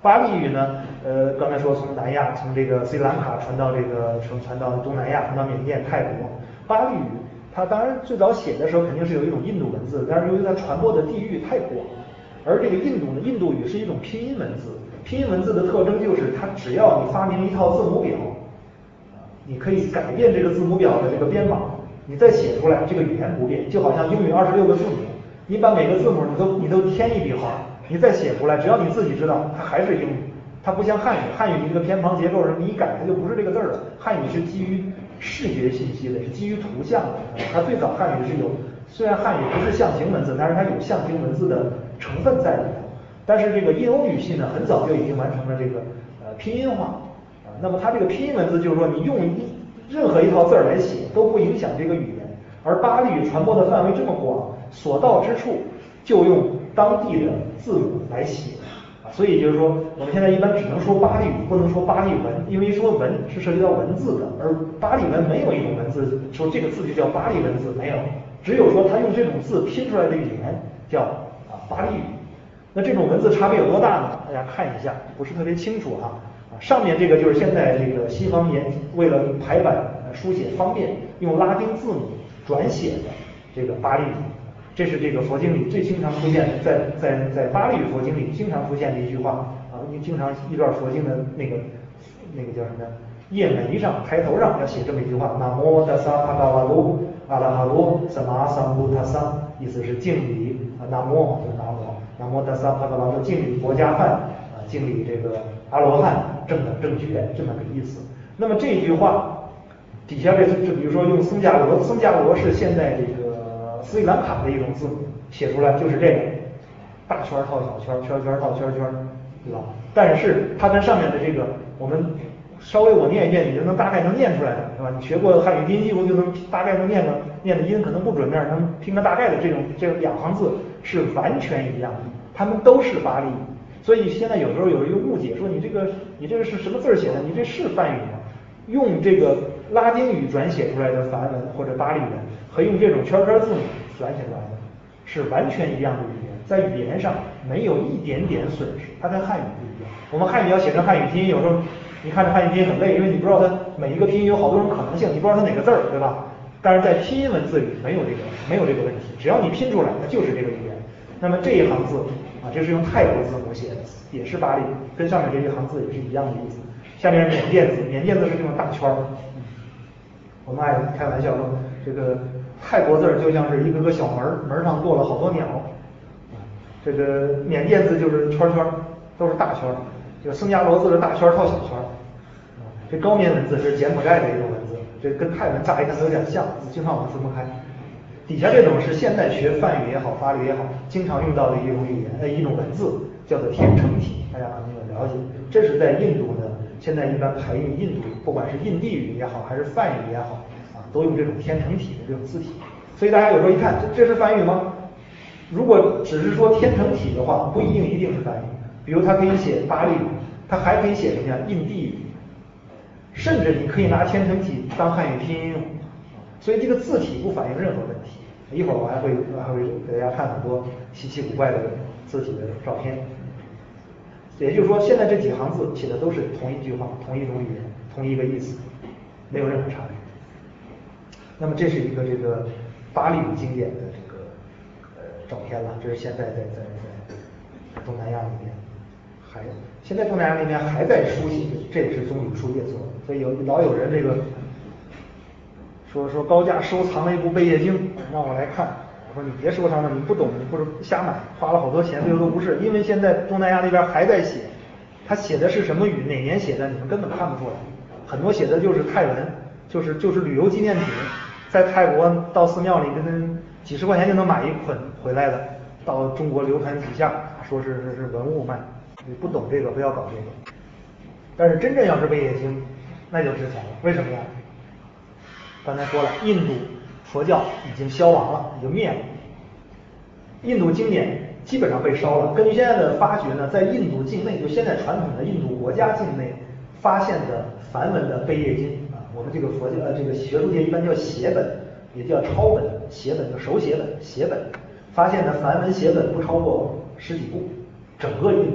巴利语呢，呃，刚才说从南亚，从这个斯里兰卡传到这个传传到东南亚，传到缅甸、泰国。巴利语它当然最早写的时候肯定是有一种印度文字，但是由于它传播的地域太广，而这个印度呢，印度语是一种拼音文字，拼音文字的特征就是它只要你发明一套字母表，你可以改变这个字母表的这个编码，你再写出来，这个语言不变，就好像英语二十六个字母，你把每个字母你都你都添一笔划，你再写出来，只要你自己知道，它还是英语。它不像汉语，汉语这个偏旁结构什么，你一改它就不是这个字儿了。汉语是基于视觉信息的，是基于图像的。它最早汉语是有，虽然汉语不是象形文字，但是它有象形文字的成分在里头。但是这个印欧语系呢，很早就已经完成了这个呃拼音化啊。那么它这个拼音文字就是说，你用一任何一套字儿来写都不影响这个语言。而巴利语传播的范围这么广，所到之处就用当地的字母来写。所以就是说，我们现在一般只能说巴利语，不能说巴利文，因为一说文是涉及到文字的，而巴利文没有一种文字说这个字就叫巴利文字，没有，只有说他用这种字拼出来的语言叫啊巴利语。那这种文字差别有多大呢？大家看一下，不是特别清楚哈。啊，上面这个就是现在这个西方研为了排版书写方便，用拉丁字母转写的这个巴利语。这是这个佛经里最经常出现的，在在在巴利语佛经里经常出现的一句话啊，你经常一段佛经的那个那个叫什么页眉上开头上要写这么一句话：南无达萨帕嘎瓦鲁阿拉哈鲁萨玛桑布塔桑，意思是敬礼啊，南无就是南无，南无达萨帕嘎瓦鲁敬礼佛家汉啊，敬礼这个阿罗汉正等正觉这么个意思。那么这一句话底下这这比如说用僧伽罗，僧伽罗是现在这个斯里兰卡的一种字母，写出来就是这个大圈套小圈，圈圈套圈圈，对吧？但是它跟上面的这个，我们稍微我念一遍，你就能大概能念出来的，对吧？你学过汉语拼音记录就能大概能念个念的音可能不准，但是能拼个大概的这种这两行字是完全一样的，它们都是巴利语。所以现在有时候有一个误解，说你这个你这个是什么字写的？你这是梵语吗？用这个拉丁语转写出来的梵文或者巴利文和用这种圈圈字母转写出来的是完全一样的语言，在语言上没有一点点损失，它跟汉语不一样。我们汉语要写成汉语拼音，有时候你看着汉语拼音很累，因为你不知道它每一个拼音有好多种可能性，你不知道它哪个字儿，对吧？但是在拼音文字里没有这个没有这个问题，只要你拼出来，它就是这个语言。那么这一行字啊，这是用泰国字母写的，也是巴利，跟上面这一行字也是一样的意思。下面是缅甸字，缅甸字是这种大圈儿。我们爱开玩笑说，这个泰国字就像是一个个小门，门上坐了好多鸟。这个缅甸字就是圈圈，都是大圈。这个僧伽罗字是大圈套小圈。这高棉文字是柬埔寨的一种文字，这跟泰文乍一看都有点像，经常我们分不开。底下这种是现在学梵语也好，法语也好，经常用到的一种语言，呃，一种文字，叫做天成体，大家可能有了解。这是在印度呢，现在一般排印印度，不管是印地语也好，还是梵语也好，啊，都用这种天成体的这种字体。所以大家有时候一看，这这是梵语吗？如果只是说天成体的话，不一定一定是梵语。比如它可以写巴利语，它还可以写什么呀？印地语，甚至你可以拿天成体当汉语拼音用。所以这个字体不反映任何问题。一会儿我还会还会给大家看很多稀奇古怪的字体的照片。也就是说，现在这几行字写的都是同一句话、同一种语言、同一个意思，没有任何差别。那么这是一个这个巴利语经典的这个呃照片了，这是现在在在在东南亚里面还现在东南亚那边还在书写，这也是宗主书业做的。所以有老有人这个。说说高价收藏了一部《贝叶经》，让我来看。我说你别收藏了，你不懂，你不是瞎买，花了好多钱，最后都不是。因为现在东南亚那边还在写，他写的是什么语，哪年写的，你们根本看不出来。很多写的就是泰文，就是就是旅游纪念品，在泰国到寺庙里跟几十块钱就能买一捆回来的，到中国流传几下，说是是是文物卖。你不懂这个，不要搞这个。但是真正要是《贝叶经》，那就值钱了。为什么呀？刚才说了，印度佛教已经消亡了，已经灭了。印度经典基本上被烧了。根据现在的发掘呢，在印度境内，就现在传统的印度国家境内发现的梵文的《贝叶经》啊，我们这个佛教呃这个学术界一般叫写本，也叫抄本，写本就手写本、写本，发现的梵文写本不超过十几部，整个印度啊，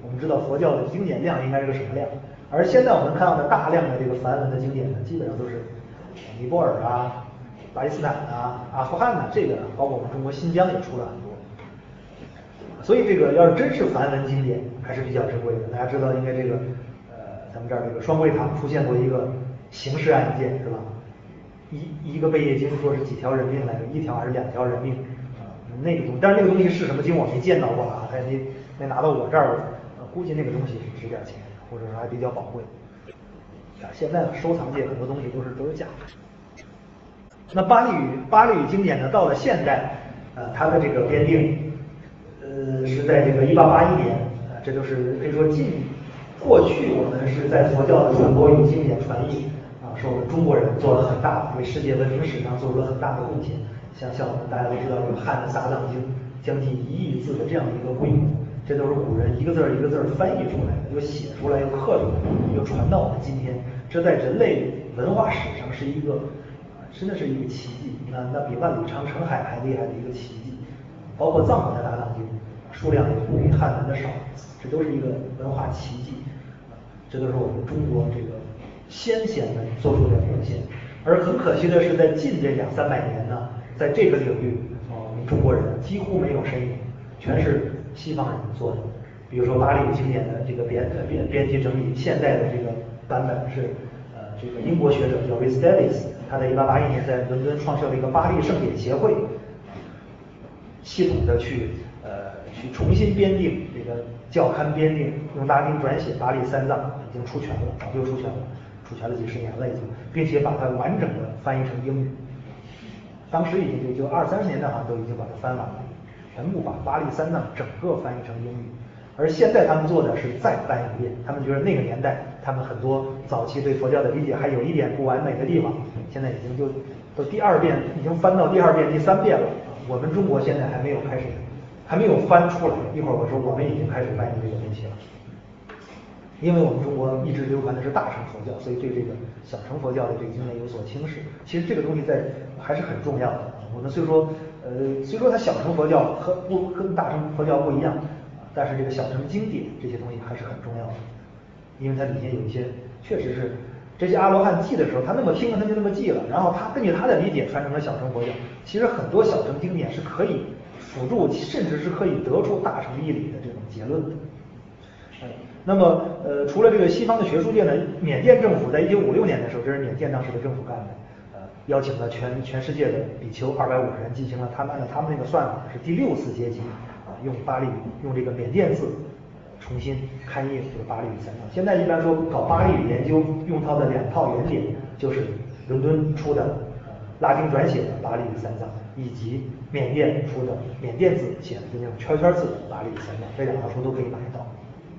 我们知道佛教的经典量应该是个什么量，而现在我们看到的大量的这个梵文的经典呢，基本上都是尼泊尔啊、巴基斯坦啊、阿富汗呐、这个包括我们中国新疆也出了很多。所以这个要是真是梵文经典，还是比较珍贵的。大家知道，应该这个呃，咱们这儿这个双会堂出现过一个刑事案件，是吧？一一个贝叶经说是几条人命来着，一条还是两条人命啊、呃？那个东西，但是那个东西是什么经我没见到过啊，它也没没拿到我这儿，呃，估计那个东西值点钱，或者说还比较宝贵。啊，现在收藏界很多东西都是都是假的。那巴利语巴利语经典呢，到了现代，呃，它的这个编定。呃，是在这个一八八一年，啊，这就是可以说近过去我们是在佛教的传播与经典传译啊，是我们中国人做了很大，为世界文明史上做出了很大的贡献。像像我们大家都知道这个汉的撒藏经，将近一亿字的这样的一个规模，这都是古人一个字儿一个字儿翻译出来的，又写出来又刻出来，又传到我们今天，这在人类文化史上是一个啊，真的是一个奇迹。那那比万里长城还还厉害的一个奇迹。包括藏文的大藏经，数量也不比汉文的少，这都是一个文化奇迹，这都是我们中国这个先贤们做出的贡献。而很可惜的是，在近这两三百年呢，在这个领域，啊，我们中国人几乎没有身影，全是西方人做的。比如说巴利语经典的这个编编编辑整理，现在的这个版本是呃这个英国学者叫 Rhys Davies， 他在一八八一年在伦敦创设了一个巴利圣典协会。系统的去呃去重新编定这个教刊编定，用拉丁转写巴利三藏已经出全了，早就出全了，出全了几十年了已经，并且把它完整的翻译成英语。当时已经就就二三十年代好像都已经把它翻完了，全部把巴利三藏整个翻译成英语。而现在他们做的是再翻一遍，他们觉得那个年代他们很多早期对佛教的理解还有一点不完美的地方，现在已经就都第二遍，已经翻到第二遍、第三遍了。我们中国现在还没有开始，还没有翻出来。一会儿我说我们已经开始翻译这个东西了，因为我们中国一直流传的是大乘佛教，所以对这个小乘佛教的这个经典有所轻视。其实这个东西在还是很重要的。我们虽说呃虽说它小乘佛教和不跟大乘佛教不一样，但是这个小乘经典这些东西还是很重要的，因为它里面有一些确实是。这些阿罗汉记的时候，他那么听了，他就那么记了，然后他根据他的理解传承了小乘佛教。其实很多小乘经典是可以辅助，甚至是可以得出大乘义理的这种结论的。哎，那么呃，除了这个西方的学术界呢，缅甸政府在一九五六年的时候，这是缅甸当时的政府干的，呃，邀请了全全世界的比丘二百五十人，进行了他们按照他们那个算法是第六次阶级啊，用巴利语用这个缅甸字。重新开业这个巴利语三藏。现在一般说搞巴利语研究用到的两套原点，就是伦敦出的呃拉丁转写的巴利语三藏，以及缅甸出的缅甸字写的就那种圈圈字的巴利语三藏，这两套书都可以买到。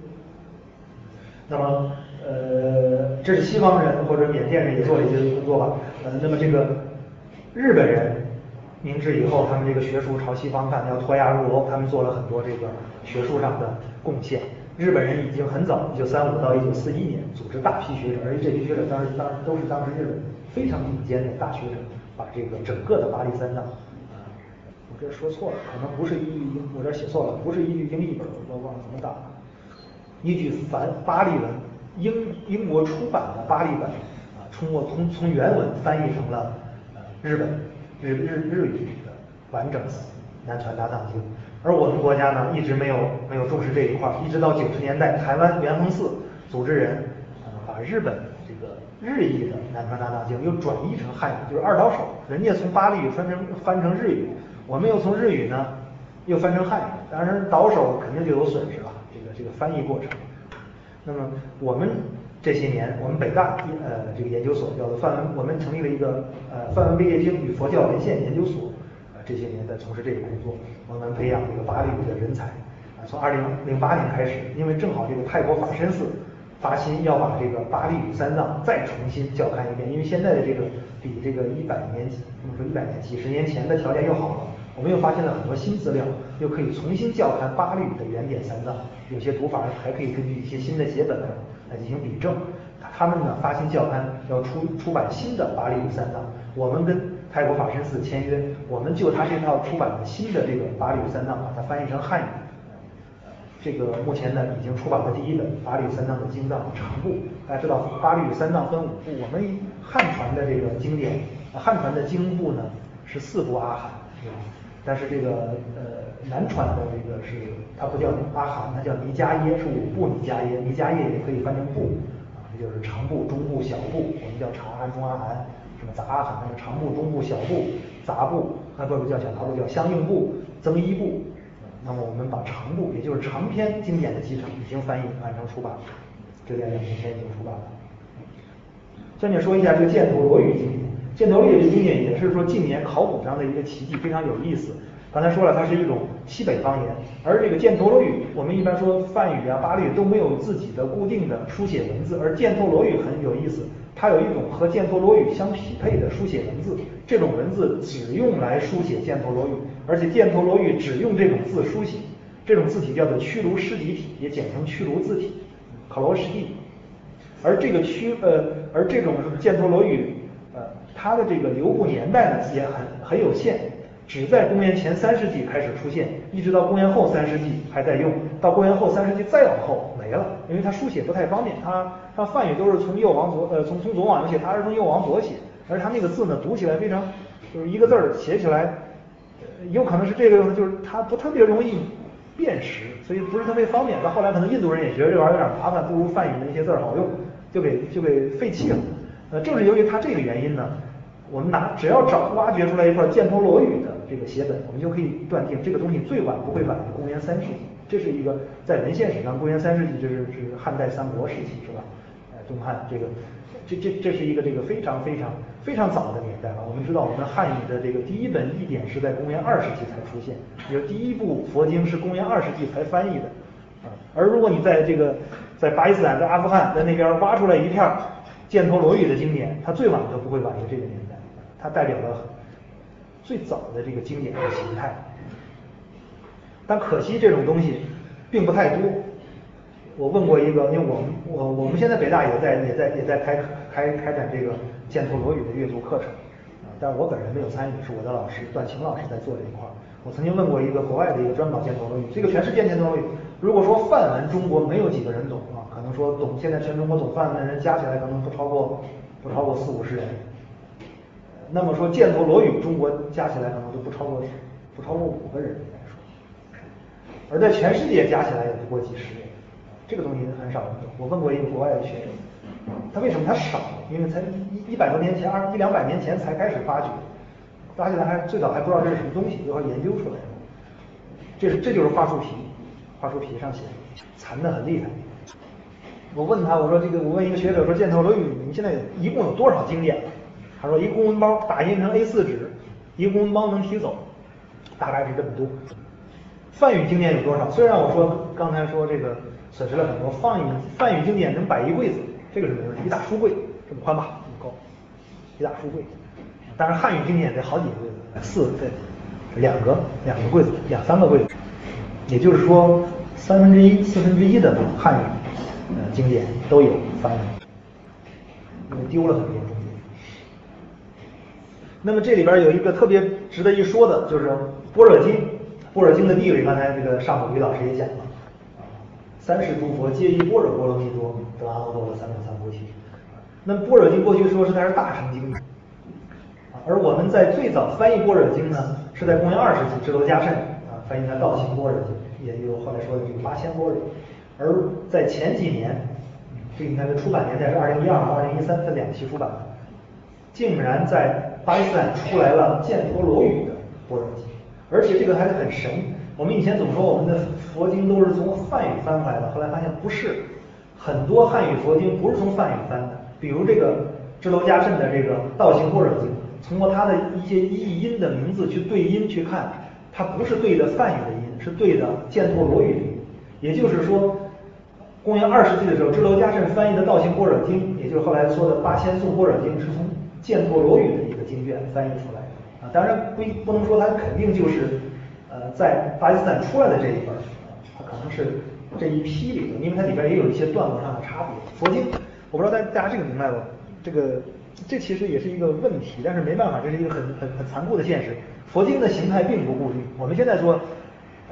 那么呃，这是西方人或者缅甸人也做了一些工作吧。呃，那么这个日本人明治以后，他们这个学术朝西方看，要脱亚入欧，他们做了很多这个学术上的贡献。日本人已经很早，一九三五到一九四一年组织大批学者，而且这批学者当时当都是当时日本非常顶尖的大学者，把这个整个的巴利三藏，啊，我这说错了，可能不是依据英，我这写错了，不是依据英译本，我忘了怎么打了，依据梵巴利文英英国出版的巴利本，啊，通过从从原文翻译成了呃日本日日日语的完整的南传大藏经。而我们国家呢，一直没有没有重视这一块，一直到九十年代，台湾元丰寺组织人，呃，把日本这个日译的南传大藏经又转译成汉语，就是二倒手，人家从巴利语翻成翻成日语，我们又从日语呢又翻成汉语，当然倒手肯定就有损失了，这个这个翻译过程。那么我们这些年，我们北大呃这个研究所叫做梵文，我们成立了一个呃梵文贝叶经与佛教文献研究所。这些年在从事这个工作，我们培养这个巴利语的人才。啊，从二零零八年开始，因为正好这个泰国法身寺发心要把这个巴利语三藏再重新校勘一遍，因为现在的这个比这个一百年，不能说一百年，几十年前的条件又好了，我们又发现了很多新资料，又可以重新校勘巴利语的原点三藏，有些读法还可以根据一些新的写本来进行比证。他们呢发心校勘，要出出版新的巴利语三藏，我们跟泰国法身寺签约，我们就他这套出版的新的这个巴利语三藏，把它翻译成汉语。 这个目前呢已经出版了第一本《八律三藏的经藏长部》。大家知道八律三藏分五部，我们汉传的这个经典，呃、汉传的经部呢是四部阿含，对吧？但是这个呃南传的这个是它不叫阿含，它叫尼迦耶，是五部尼迦耶。尼迦耶也可以翻成部啊，这就是长部、中部、小部，我们叫长阿含、中阿含，什么杂阿含，那个长部、中部、小部、杂部，啊不不叫小杂部，叫相应部、增一部。那么我们把长部，也就是长篇经典的集成，已经翻译完成出版了，这在两年前已经出版了。下面说一下这个犍陀罗语经典。犍陀罗语经典也是说近年考古上的一个奇迹，非常有意思。刚才说了，它是一种西北方言，而这个犍陀罗语，我们一般说梵语啊、巴律都没有自己的固定的书写文字，而犍陀罗语很有意思，它有一种和犍陀罗语相匹配的书写文字，这种文字只用来书写犍陀罗语，而且犍陀罗语只用这种字书写，这种字体叫做屈卢氏体体，也简称屈卢字体 （Kaloshti）。而这个屈呃，而这种犍陀罗语，呃，它的这个流布年代呢也很很有限，只在公元前三世纪开始出现，一直到公元后三世纪还在用，到公元后三世纪再往后没了，因为它书写不太方便，它它梵语都是从右往左呃从从左往右写，它是从右往左写，而它那个字呢读起来非常就是一个字儿写起来，呃有可能是这个用的就是它不特别容易辨识，所以不是特别方便。到后来可能印度人也觉得这玩意儿有点麻烦，不如梵语的那些字儿好用，就给就给废弃了。呃，正是由于它这个原因呢，我们拿只要找挖掘出来一块犍陀罗语的这个写本，我们就可以断定这个东西最晚不会晚于公元三世纪。这是一个在文献史上，公元三世纪这是是汉代三国时期是吧？呃，东汉这个这这这是一个这个非常非常非常早的年代了。我们知道我们汉语的这个第一本译典是在公元二世纪才出现，也就是第一部佛经是公元二世纪才翻译的。啊，而如果你在这个在巴基斯坦、在阿富汗在那边挖出来一片犍陀罗语的经典，它最晚都不会晚于这个年代，它代表了最早的这个经典的形态。但可惜这种东西并不太多。我问过一个，因为我们我我们现在北大也在也在也在开开开展这个犍陀罗语的阅读课程啊，但是我本人没有参与，是我的老师段晴老师在做这一块。我曾经问过一个国外的一个专搞犍陀罗语，这个全世界犍陀罗语，如果说梵文中国没有几个人懂啊，可能说懂现在全中国懂梵文的人加起来可能不超过不超过四五十人。那么说犍陀罗语中国加起来可能都不超过不超过五个人应该说，而在全世界加起来也不过几十人，这个东西很少人懂。我问过一个国外的学者，他为什么他少？因为才一一百多年前，二一两百年前才开始发掘，发现还最早还不知道这是什么东西，最后研究出来的。这是这就是桦树皮，桦树皮上写的，残的很厉害。我问他，我说这个我问一个学者说犍陀罗语你们现在一共有多少经典？他说一个公文包打印成 A 四 纸，一个公文包能提走，大概是这么多。梵语经典有多少？虽然我说刚才说这个损失了很多，梵语梵语经典能摆一柜子，这个是没问题，一大书柜这么宽吧，这么高，一大书柜。但是汉语经典得好几个柜子，四对，两个两个柜子，两三个柜子，也就是说三分之一、四分之一的汉语呃经典都有翻译，因为丢了很多中间。那么这里边有一个特别值得一说的，就是般若经。般若经的地位，刚才这个上古于老师也讲了，啊，三世诸佛皆以般若波罗蜜多得阿耨多罗三藐三菩提。那么般若经过去说是它是大乘经，啊，而我们在最早翻译般若经呢，是在公元二世纪智多迦谶啊翻译它道行般若经，也有后来说的这个八千般若。而在前几年，这个你看这出版年代是二零一二和二零一三分两期出版的，竟然在巴基斯坦出来了犍陀罗语的般若经。而且这个还很神，我们以前总说我们的佛经都是从梵语翻回来的，后来发现不是，很多汉语佛经不是从梵语翻的。比如这个智罗迦谶的这个《道行般若经》，通过它的一些译音的名字去对音去看，它不是对的梵语的音，是对的犍陀罗语的音。也就是说，公元二世纪的时候，智罗迦谶翻译的《道行般若经》，也就是后来说的八千颂般若经，是从犍陀罗语的一个经卷翻译出来的。啊，当然不不能说它肯定就是，呃，在巴基斯坦出来的这一本，它可能是这一批里的，因为它里边也有一些段落上的差别。佛经，我不知道大大家这个明白不？这个这其实也是一个问题，但是没办法，这是一个很很很残酷的现实。佛经的形态并不固定。我们现在说，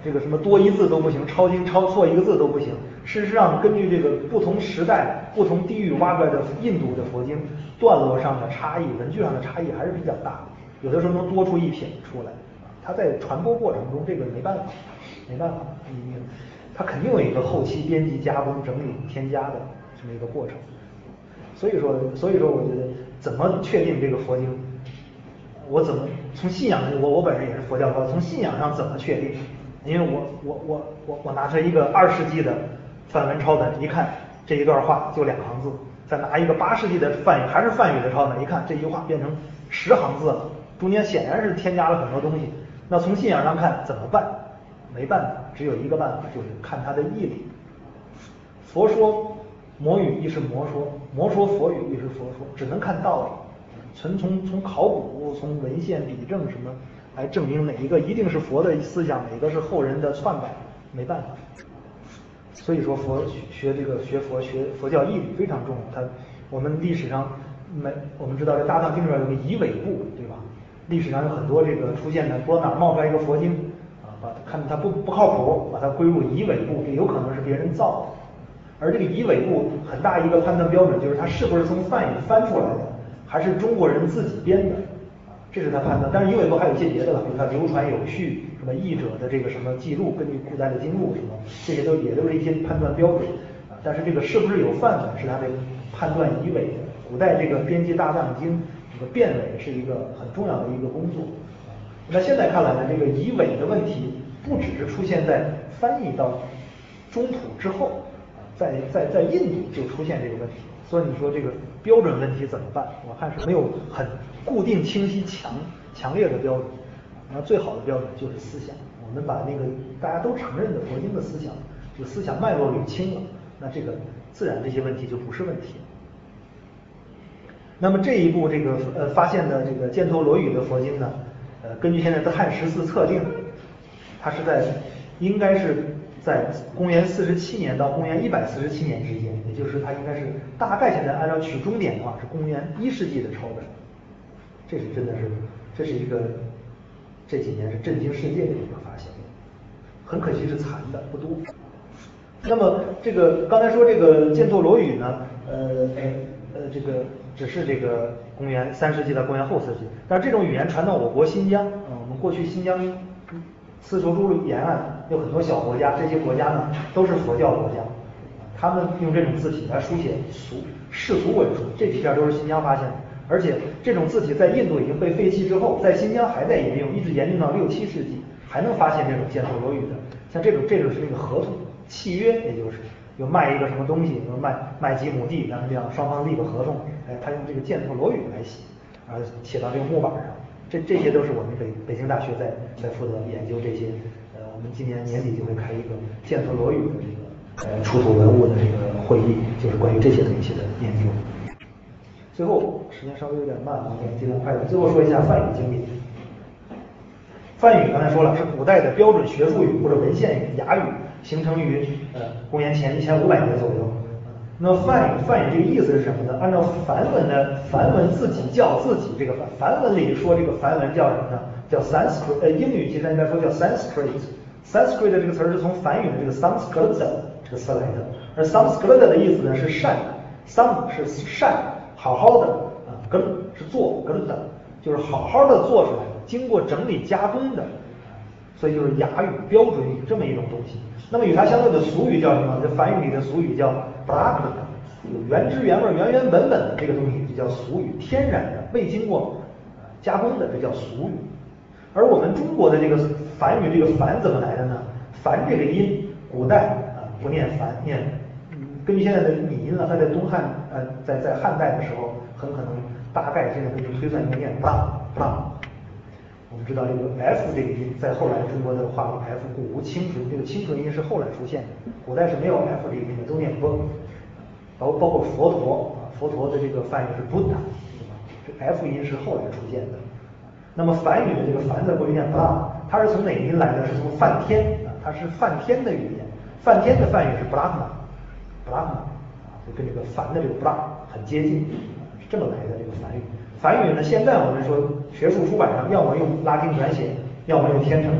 这个什么多一字都不行，抄经抄错一个字都不行。事实上，根据这个不同时代、不同地域挖出来的印度的佛经，段落上的差异、文句上的差异还是比较大的，有的时候能多出一品出来。它在传播过程中，这个没办法，没办法，你它肯定有一个后期编辑、加工、整理、添加的这么一个过程。所以说，所以说，我觉得怎么确定这个佛经？我怎么从信仰我我本人也是佛教徒，从信仰上怎么确定？因为我我我我我拿出一个二世纪的梵文抄本，一看这一段话就两行字，再拿一个八世纪的梵语还是梵语的抄本，一看这句话变成十行字了，中间显然是添加了很多东西。那从信仰上看怎么办？没办法，只有一个办法，就是看它的义理。佛说魔语亦是魔说，魔说佛语亦是佛说，只能看道理。纯从从考古、从文献笔证什么来证明哪一个一定是佛的思想，哪个是后人的篡改，没办法。所以说佛学这个学佛学佛教义理非常重要。它我们历史上没我们知道这大藏经里边有个仪轨部，对吧？历史上有很多这个出现的，不知道哪儿冒出来一个佛经啊，把看它不不靠谱，把它归入仪轨部，这有可能是别人造的。而这个仪轨部很大一个判断标准就是它是不是从梵语翻出来的，还是中国人自己编的，这是他判断。但是仪轨部还有一些别的了，比如它流传有序，什么译者的这个什么记录，根据古代的经录什么，这些都也都是一些判断标准啊。但是这个是不是有范本，是他的判断仪轨的。古代这个编辑大藏经，这个辨伪是一个很重要的一个工作。那现在看来呢，这个仪伪的问题不只是出现在翻译到中土之后，在在在印度就出现这个问题。所以你说这个标准问题怎么办？我看是没有很固定、清晰、强强烈的标准。那最好的标准就是思想。我们把那个大家都承认的佛经的思想，这个思想脉络捋清了，那这个自然这些问题就不是问题了。那么这一部这个呃发现的这个犍陀罗语的佛经呢，呃，根据现在的汉十四测定，它是在应该是在公元四十七年到公元一百四十七年之间，也就是它应该是大概现在按照取终点的话是公元一世纪的抄本。这是真的是这是一个这几年是震惊世界的一个发现，很可惜是残的不多。那么这个刚才说这个犍陀罗语呢，呃呃这个只是这个公元三世纪到公元后四世纪，但是这种语言传到我国新疆，嗯，我们过去新疆丝绸之路沿岸有很多小国家，这些国家呢都是佛教国家，他们用这种字体来书写俗世俗文书，这几片都是新疆发现的。而且这种字体在印度已经被废弃之后，在新疆还在沿用，一直沿用到六七世纪，还能发现这种犍陀罗语的。像这种这种是那个合同契约，也就是有卖一个什么东西，卖卖几亩地，然后这样双方立个合同，哎，他用这个犍陀罗语来写，然后写到这个木板上。这这些都是我们北北京大学在在负责研究这些。呃，我们今年年底就会开一个犍陀罗语的这个呃出土文物的这个会议，就是关于这些东西的研究。最后时间稍微有点慢，我们尽量快点。最后说一下梵语经典。梵语刚才说了，是古代的标准学术语或者文献语、雅语，形成于呃公元前一千五百年左右。那么梵语，梵语这个意思是什么呢？按照梵文的梵文自己叫自己，这个梵梵文里说这个梵文叫什么呢？叫 Sanskrit， 呃，英语其实应该说叫 Sanskrit。Sanskrit 的这个词儿是从梵语的这个 Sanskrit 这个词来的，而 Sanskrit 的意思呢是善 ，Sam 是善。好好的啊，格是做格的，就是好好的做出来的，经过整理加工的，所以就是雅语标准语这么一种东西。那么与它相对的俗语叫什么？这梵语里的俗语叫 prakrit， 原汁原味、原原本本的这个东西就叫俗语，天然的、未经过加工的，这叫俗语。而我们中国的这个梵语，这个梵怎么来的呢？梵这个音，古代啊不念梵，念。根据现在的拟音了，它在东汉呃，在在汉代的时候，很可能大概现在可以推算应该念 bang bang。我们知道这个 f 这个音，在后来中国的话 f 古无清纯，这个清纯音是后来出现的，古代是没有 f 这个音的，都念 b。包包括佛陀啊，佛陀的这个梵语是 Buddha， 对吧？这 f 音是后来出现的。那么梵语的这个梵字过去念 bang， 它是从哪个音来的？是从梵天啊，它是梵天的语言，梵天的梵语是 brahma。布拉玛啊，就跟这个梵的这个布拉很接近，是这么来的这个梵语。梵语呢，现在我们说学术出版上要么用拉丁转写，要么用天成体。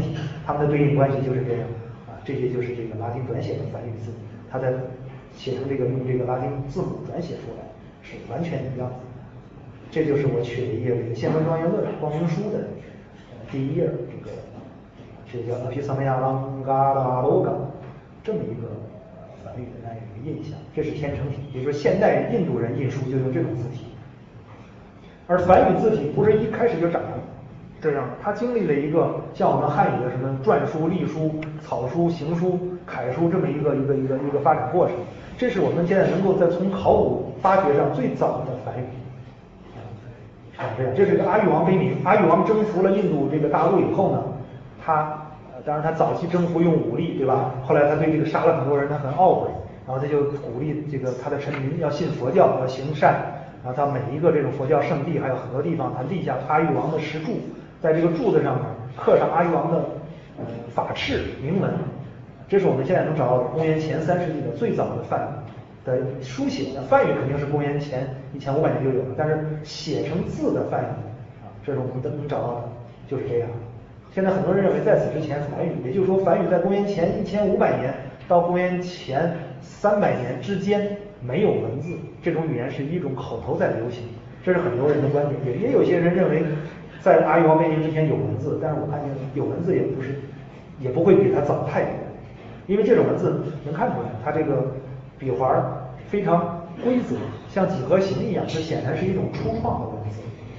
它们的对应关系就是这样啊，这些就是这个拉丁转写的梵语字，它的写成这个用这个拉丁字母转写出来是完全一样的。这就是我取了一页这个《宪文庄严论》光明书的呃第一页，这个这个叫 Apisamyalangaraloga 这么一个梵语的那样一个印象，这是天成体，也就是说现代印度人印书就用这种字体。而梵语字体不是一开始就长成这样，它经历了一个像我们汉语的什么篆书、隶书、草书、行书、楷书这么一个一个一个一个发展过程。这是我们现在能够在从考古发掘上最早的梵语。啊，这样，这是个阿育王悲鸣。阿育王征服了印度这个大陆以后呢，他呃，当然他早期征服用武力，对吧？后来他对这个杀了很多人，他很懊悔，然后他就鼓励这个他的臣民要信佛教，要行善。然后他每一个这种佛教圣地，还有很多地方，他立下阿育王的石柱，在这个柱子上面刻上阿育王的呃法敕铭文。这是我们现在能找到的公元前三世纪的最早的梵语的书写的。梵语肯定是公元前一千五百年就有了，但是写成字的梵语啊，这是我们能找到的，就是这样。现在很多人认为在此之前梵语，也就是说梵语在公元前一千五百年到公元前三百年之间没有文字，这种语言是一种口头在流行，这是很多人的观点。也也有些人认为在阿育王悲鸣之前有文字，但是我看见有文字也不是，也不会比它早太多。因为这种文字能看出来，它这个笔画非常规则，像几何形一样，这显然是一种初创的文字。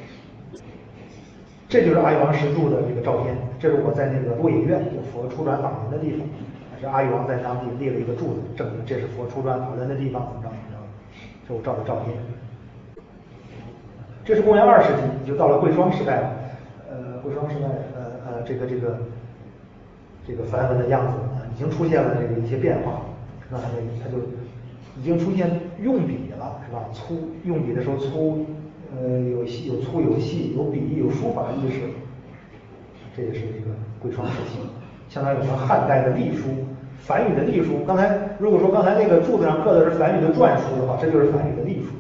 这就是阿育王石柱的这个照片，这是我在那个鹿野苑，就佛出转法轮的地方，是阿育王在当地立了一个柱子，证明这是佛出转法轮的地方，怎么着怎么着。这我照的照片。这是公元二世纪，就到了贵霜时代了。呃，贵霜时代，呃呃，这个这个这个梵文的样子啊，已经出现了这个一些变化。那它就它就已经出现用笔了，是吧？粗用笔的时候粗。呃，有细有粗有细，有笔有书法意识，这也是这个贵霜时期，相当于我们汉代的隶书，梵语的隶书。刚才如果说刚才那个柱子上刻的是梵语的篆书的话，这就是梵语的隶书。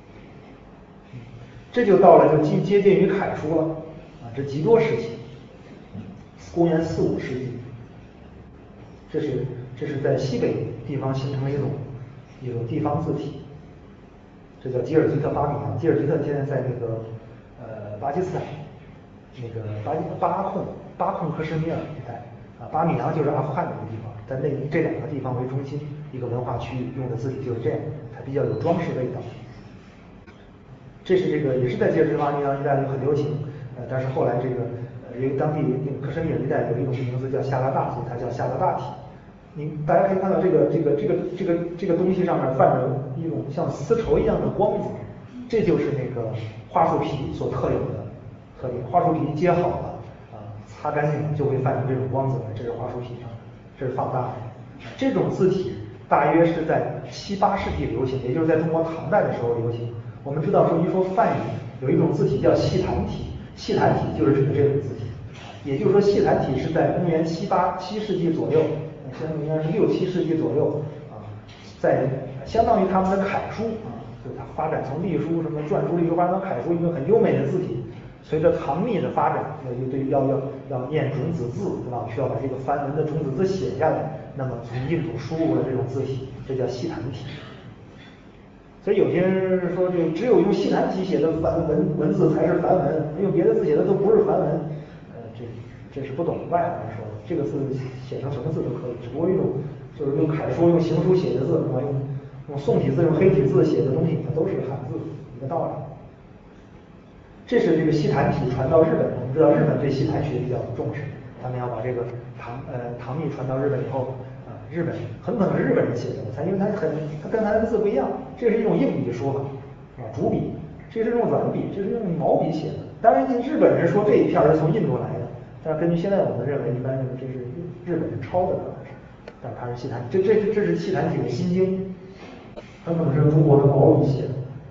这就到了就接接近于楷书了啊，这极多时期，公元四五世纪，这是这是在西北地方形成了一种一种地方字体。这叫吉尔吉特巴米扬，吉尔吉特现在在那个呃巴基斯坦，那个巴巴控巴控克什米尔一带啊，巴米扬就是阿富汗的一个地方，在那这两个地方为中心一个文化区域，用的字体就是这样，它比较有装饰味道。这是这个也是在吉尔吉特巴米扬一带很流行，呃，但是后来这个呃因为当地那个克什米尔一带有一种名字叫夏拉大，所以它叫夏拉大体。你大家可以看到这个这个这个这个这个东西上面泛着一种像丝绸一样的光泽，这就是那个桦树皮所特有的特点。桦树皮接好了啊，擦干净就会泛出这种光泽，这是桦树皮上的，这是放大的。这种字体大约是在七八世纪流行，也就是在中国唐代的时候流行。我们知道说一说梵语有一种字体叫细楷体，细楷体就是指的这种字体，也就是说细楷体是在公元七八七世纪左右。相当于应该是六七世纪左右啊，在相当于他们的楷书啊，就它发展从隶书什么篆书、隶书发展到楷书，一个很优美的字体。随着唐密的发展，要对要要要念种子字，对吧？需要把这个梵文的种子字写下来，那么从印度输入了这种字体，这叫细楷体。所以有些人说，这只有用细楷体写的梵文文字才是梵文，用别的字写的都不是梵文。呃，这这是不懂外行人说的。这个字写成什么字都可以，只不过一种就是用楷书、用行书写的字，用用宋体字、用黑体字写的东西，它都是汉字，一个道理。这是这个细楷体传到日本，我们知道日本对细楷学比较重视，他们要把这个唐呃唐密传到日本以后啊、呃，日本很可能是日本人写的，它因为它很它跟它的字不一样，这是一种硬笔说法啊，竹笔，这是用软笔，这是用毛笔写的。当然，日本人说这一片是从印度来的。但是根据现在我们认为，一般认为这是日本人抄的，可能是，但是它是细楷，这这这是细楷体的心经，很可能是中国的毛笔写的。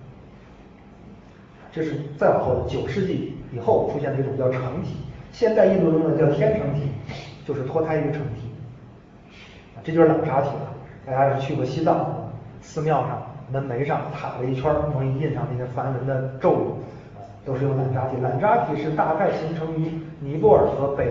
这是再往后九世纪以后出现的一种叫成体，现代印度中的叫天成体，就是脱胎于成体。啊，这就是懒扎体了。大家是去过西藏，寺庙上门楣上塔了一圈，容易印上那些梵文的咒语。都是用懒扎体，懒扎体是大概形成于尼泊尔和北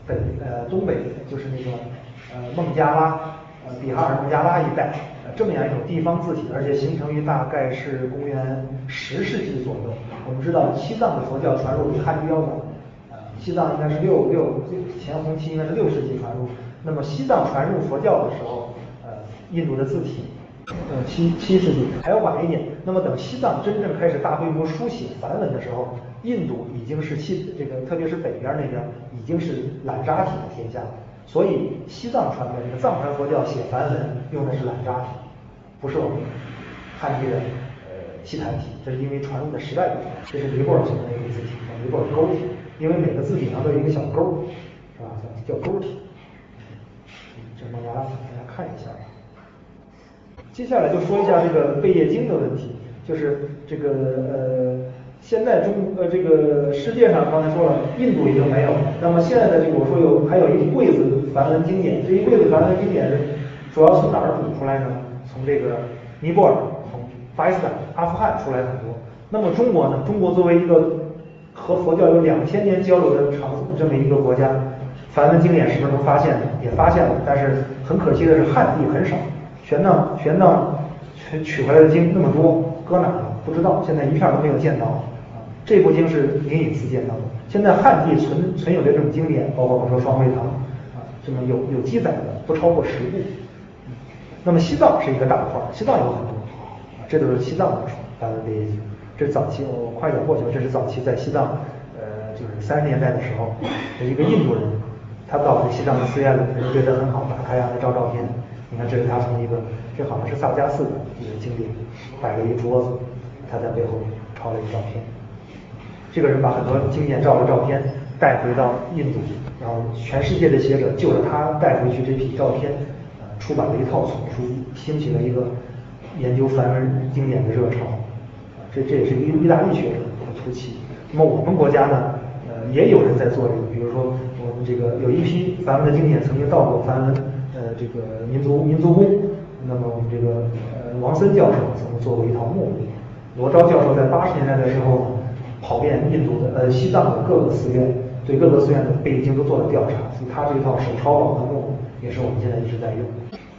北呃东北就是那个呃孟加拉呃比哈尔孟加拉一带呃这么样一种地方字体，而且形成于大概是公元十世纪左右。我们知道西藏的佛教传入比汉地要早，呃西藏应该是六六前弘期应该是六世纪传入。那么西藏传入佛教的时候，呃印度的字体。呃，七七世纪还要晚一点。那么等西藏真正开始大规模书写梵文的时候，印度已经是西这个，特别是北边那边已经是懒扎体的天下。所以西藏传的这个藏传佛教写梵文用的是懒扎体，不是我们汉地的呃西坛体。这是因为传入的时代不同。这是尼泊尔形成的一个字体，叫尼泊尔勾体，因为每个字体上都有一个小勾，是吧？叫勾体。这孟加拉体，大家看一下。接下来就说一下这个贝叶经的问题，就是这个呃，现在中呃这个世界上刚才说了，印度已经没有，那么现在的这个我说有还有一柜子梵文经典，这一柜子梵文经典是主要从哪儿补出来呢？从这个尼泊尔、从巴基斯坦、阿富汗出来很多。那么中国呢？中国作为一个和佛教有两千年交流的长这么一个国家，梵文经典是不是能发现呢？也发现了，但是很可惜的是汉地很少。玄奘玄奘取取回来的经那么多，搁哪了？不知道，现在一片都没有见到。啊，这部经是灵隐寺见到的。现在汉地存存有的这种经典，包括我说双会堂啊，这么有有记载的不超过十部。嗯，那么西藏是一个大块，西藏有很多啊，这都是西藏的梵文贝叶经。这是早期，我快点过去了。这是早期在西藏，呃，就是三十年代的时候，有一个印度人，他到这西藏的寺院里，人觉得很好，打开让他照照片。你看，这是他从一个，这好像是萨迦寺的一个经典，摆了一桌子，他在背后抄了一个照片。这个人把很多经典照的照片带回到印度，然后全世界的学者就着他带回去这批照片，呃，出版了一套丛书，兴起了一个研究梵文经典的热潮。啊，这这也是一个意大利学者的突起。那么我们国家呢，呃，也有人在做这个，比如说我们这个有一批梵文的经典曾经到过梵文。呃，这个民族民族宫，那么我们这个呃王森教授曾经做过一套目录，罗昭教授在八十年代的时候跑遍印度的呃西藏的各个寺院，对各个寺院的贝叶经都做了调查，所以他这一套手抄版的目录也是我们现在一直在用。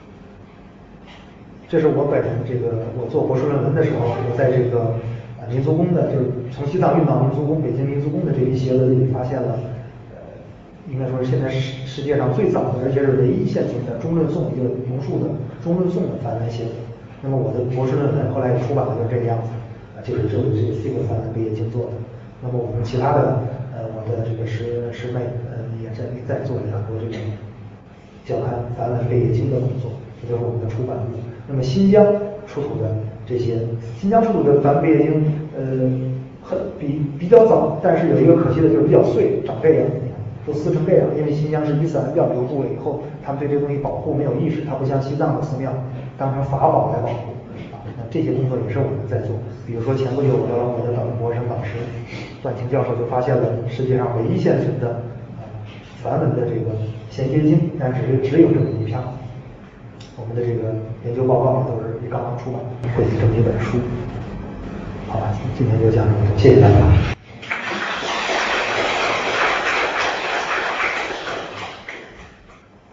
这是我本人这个我做博士论文的时候，我在这个呃民族宫的，就是从西藏运到民族宫，北京民族宫的这一鞋子里发现了。应该说是现在世世界上最早的，而且是唯一现存的中论颂，一个龙树的中论颂的梵文写的。那么我的博士论文后来也出版了，就是这个样子，啊，就是这这这个梵文贝叶经做的。那么我们其他的呃，我的这个师师妹呃，也在在做两个这个教刊梵文贝叶经的工作，这就是我们的出版物。那么新疆出土的这些，新疆出土的梵文贝叶经，呃，很比比较早，但是有一个可惜的就是比较碎，长这样。都撕成这样，因为新疆是伊斯兰教流布了以后，他们对这东西保护没有意识，它不像西藏的寺庙当成法宝来保护啊。那这些工作也是我们在做。比如说前不久我的我的导博士生导师段晴教授就发现了世界上唯一现存的呃梵文的这个贤觉经，但是只有这么一篇。我们的这个研究报告都是刚刚出版，汇集成一本书。好吧，今天就讲这么多，谢谢大家。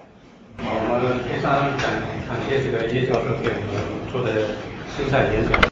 非常感感谢这个叶教授给我们做的精彩演讲。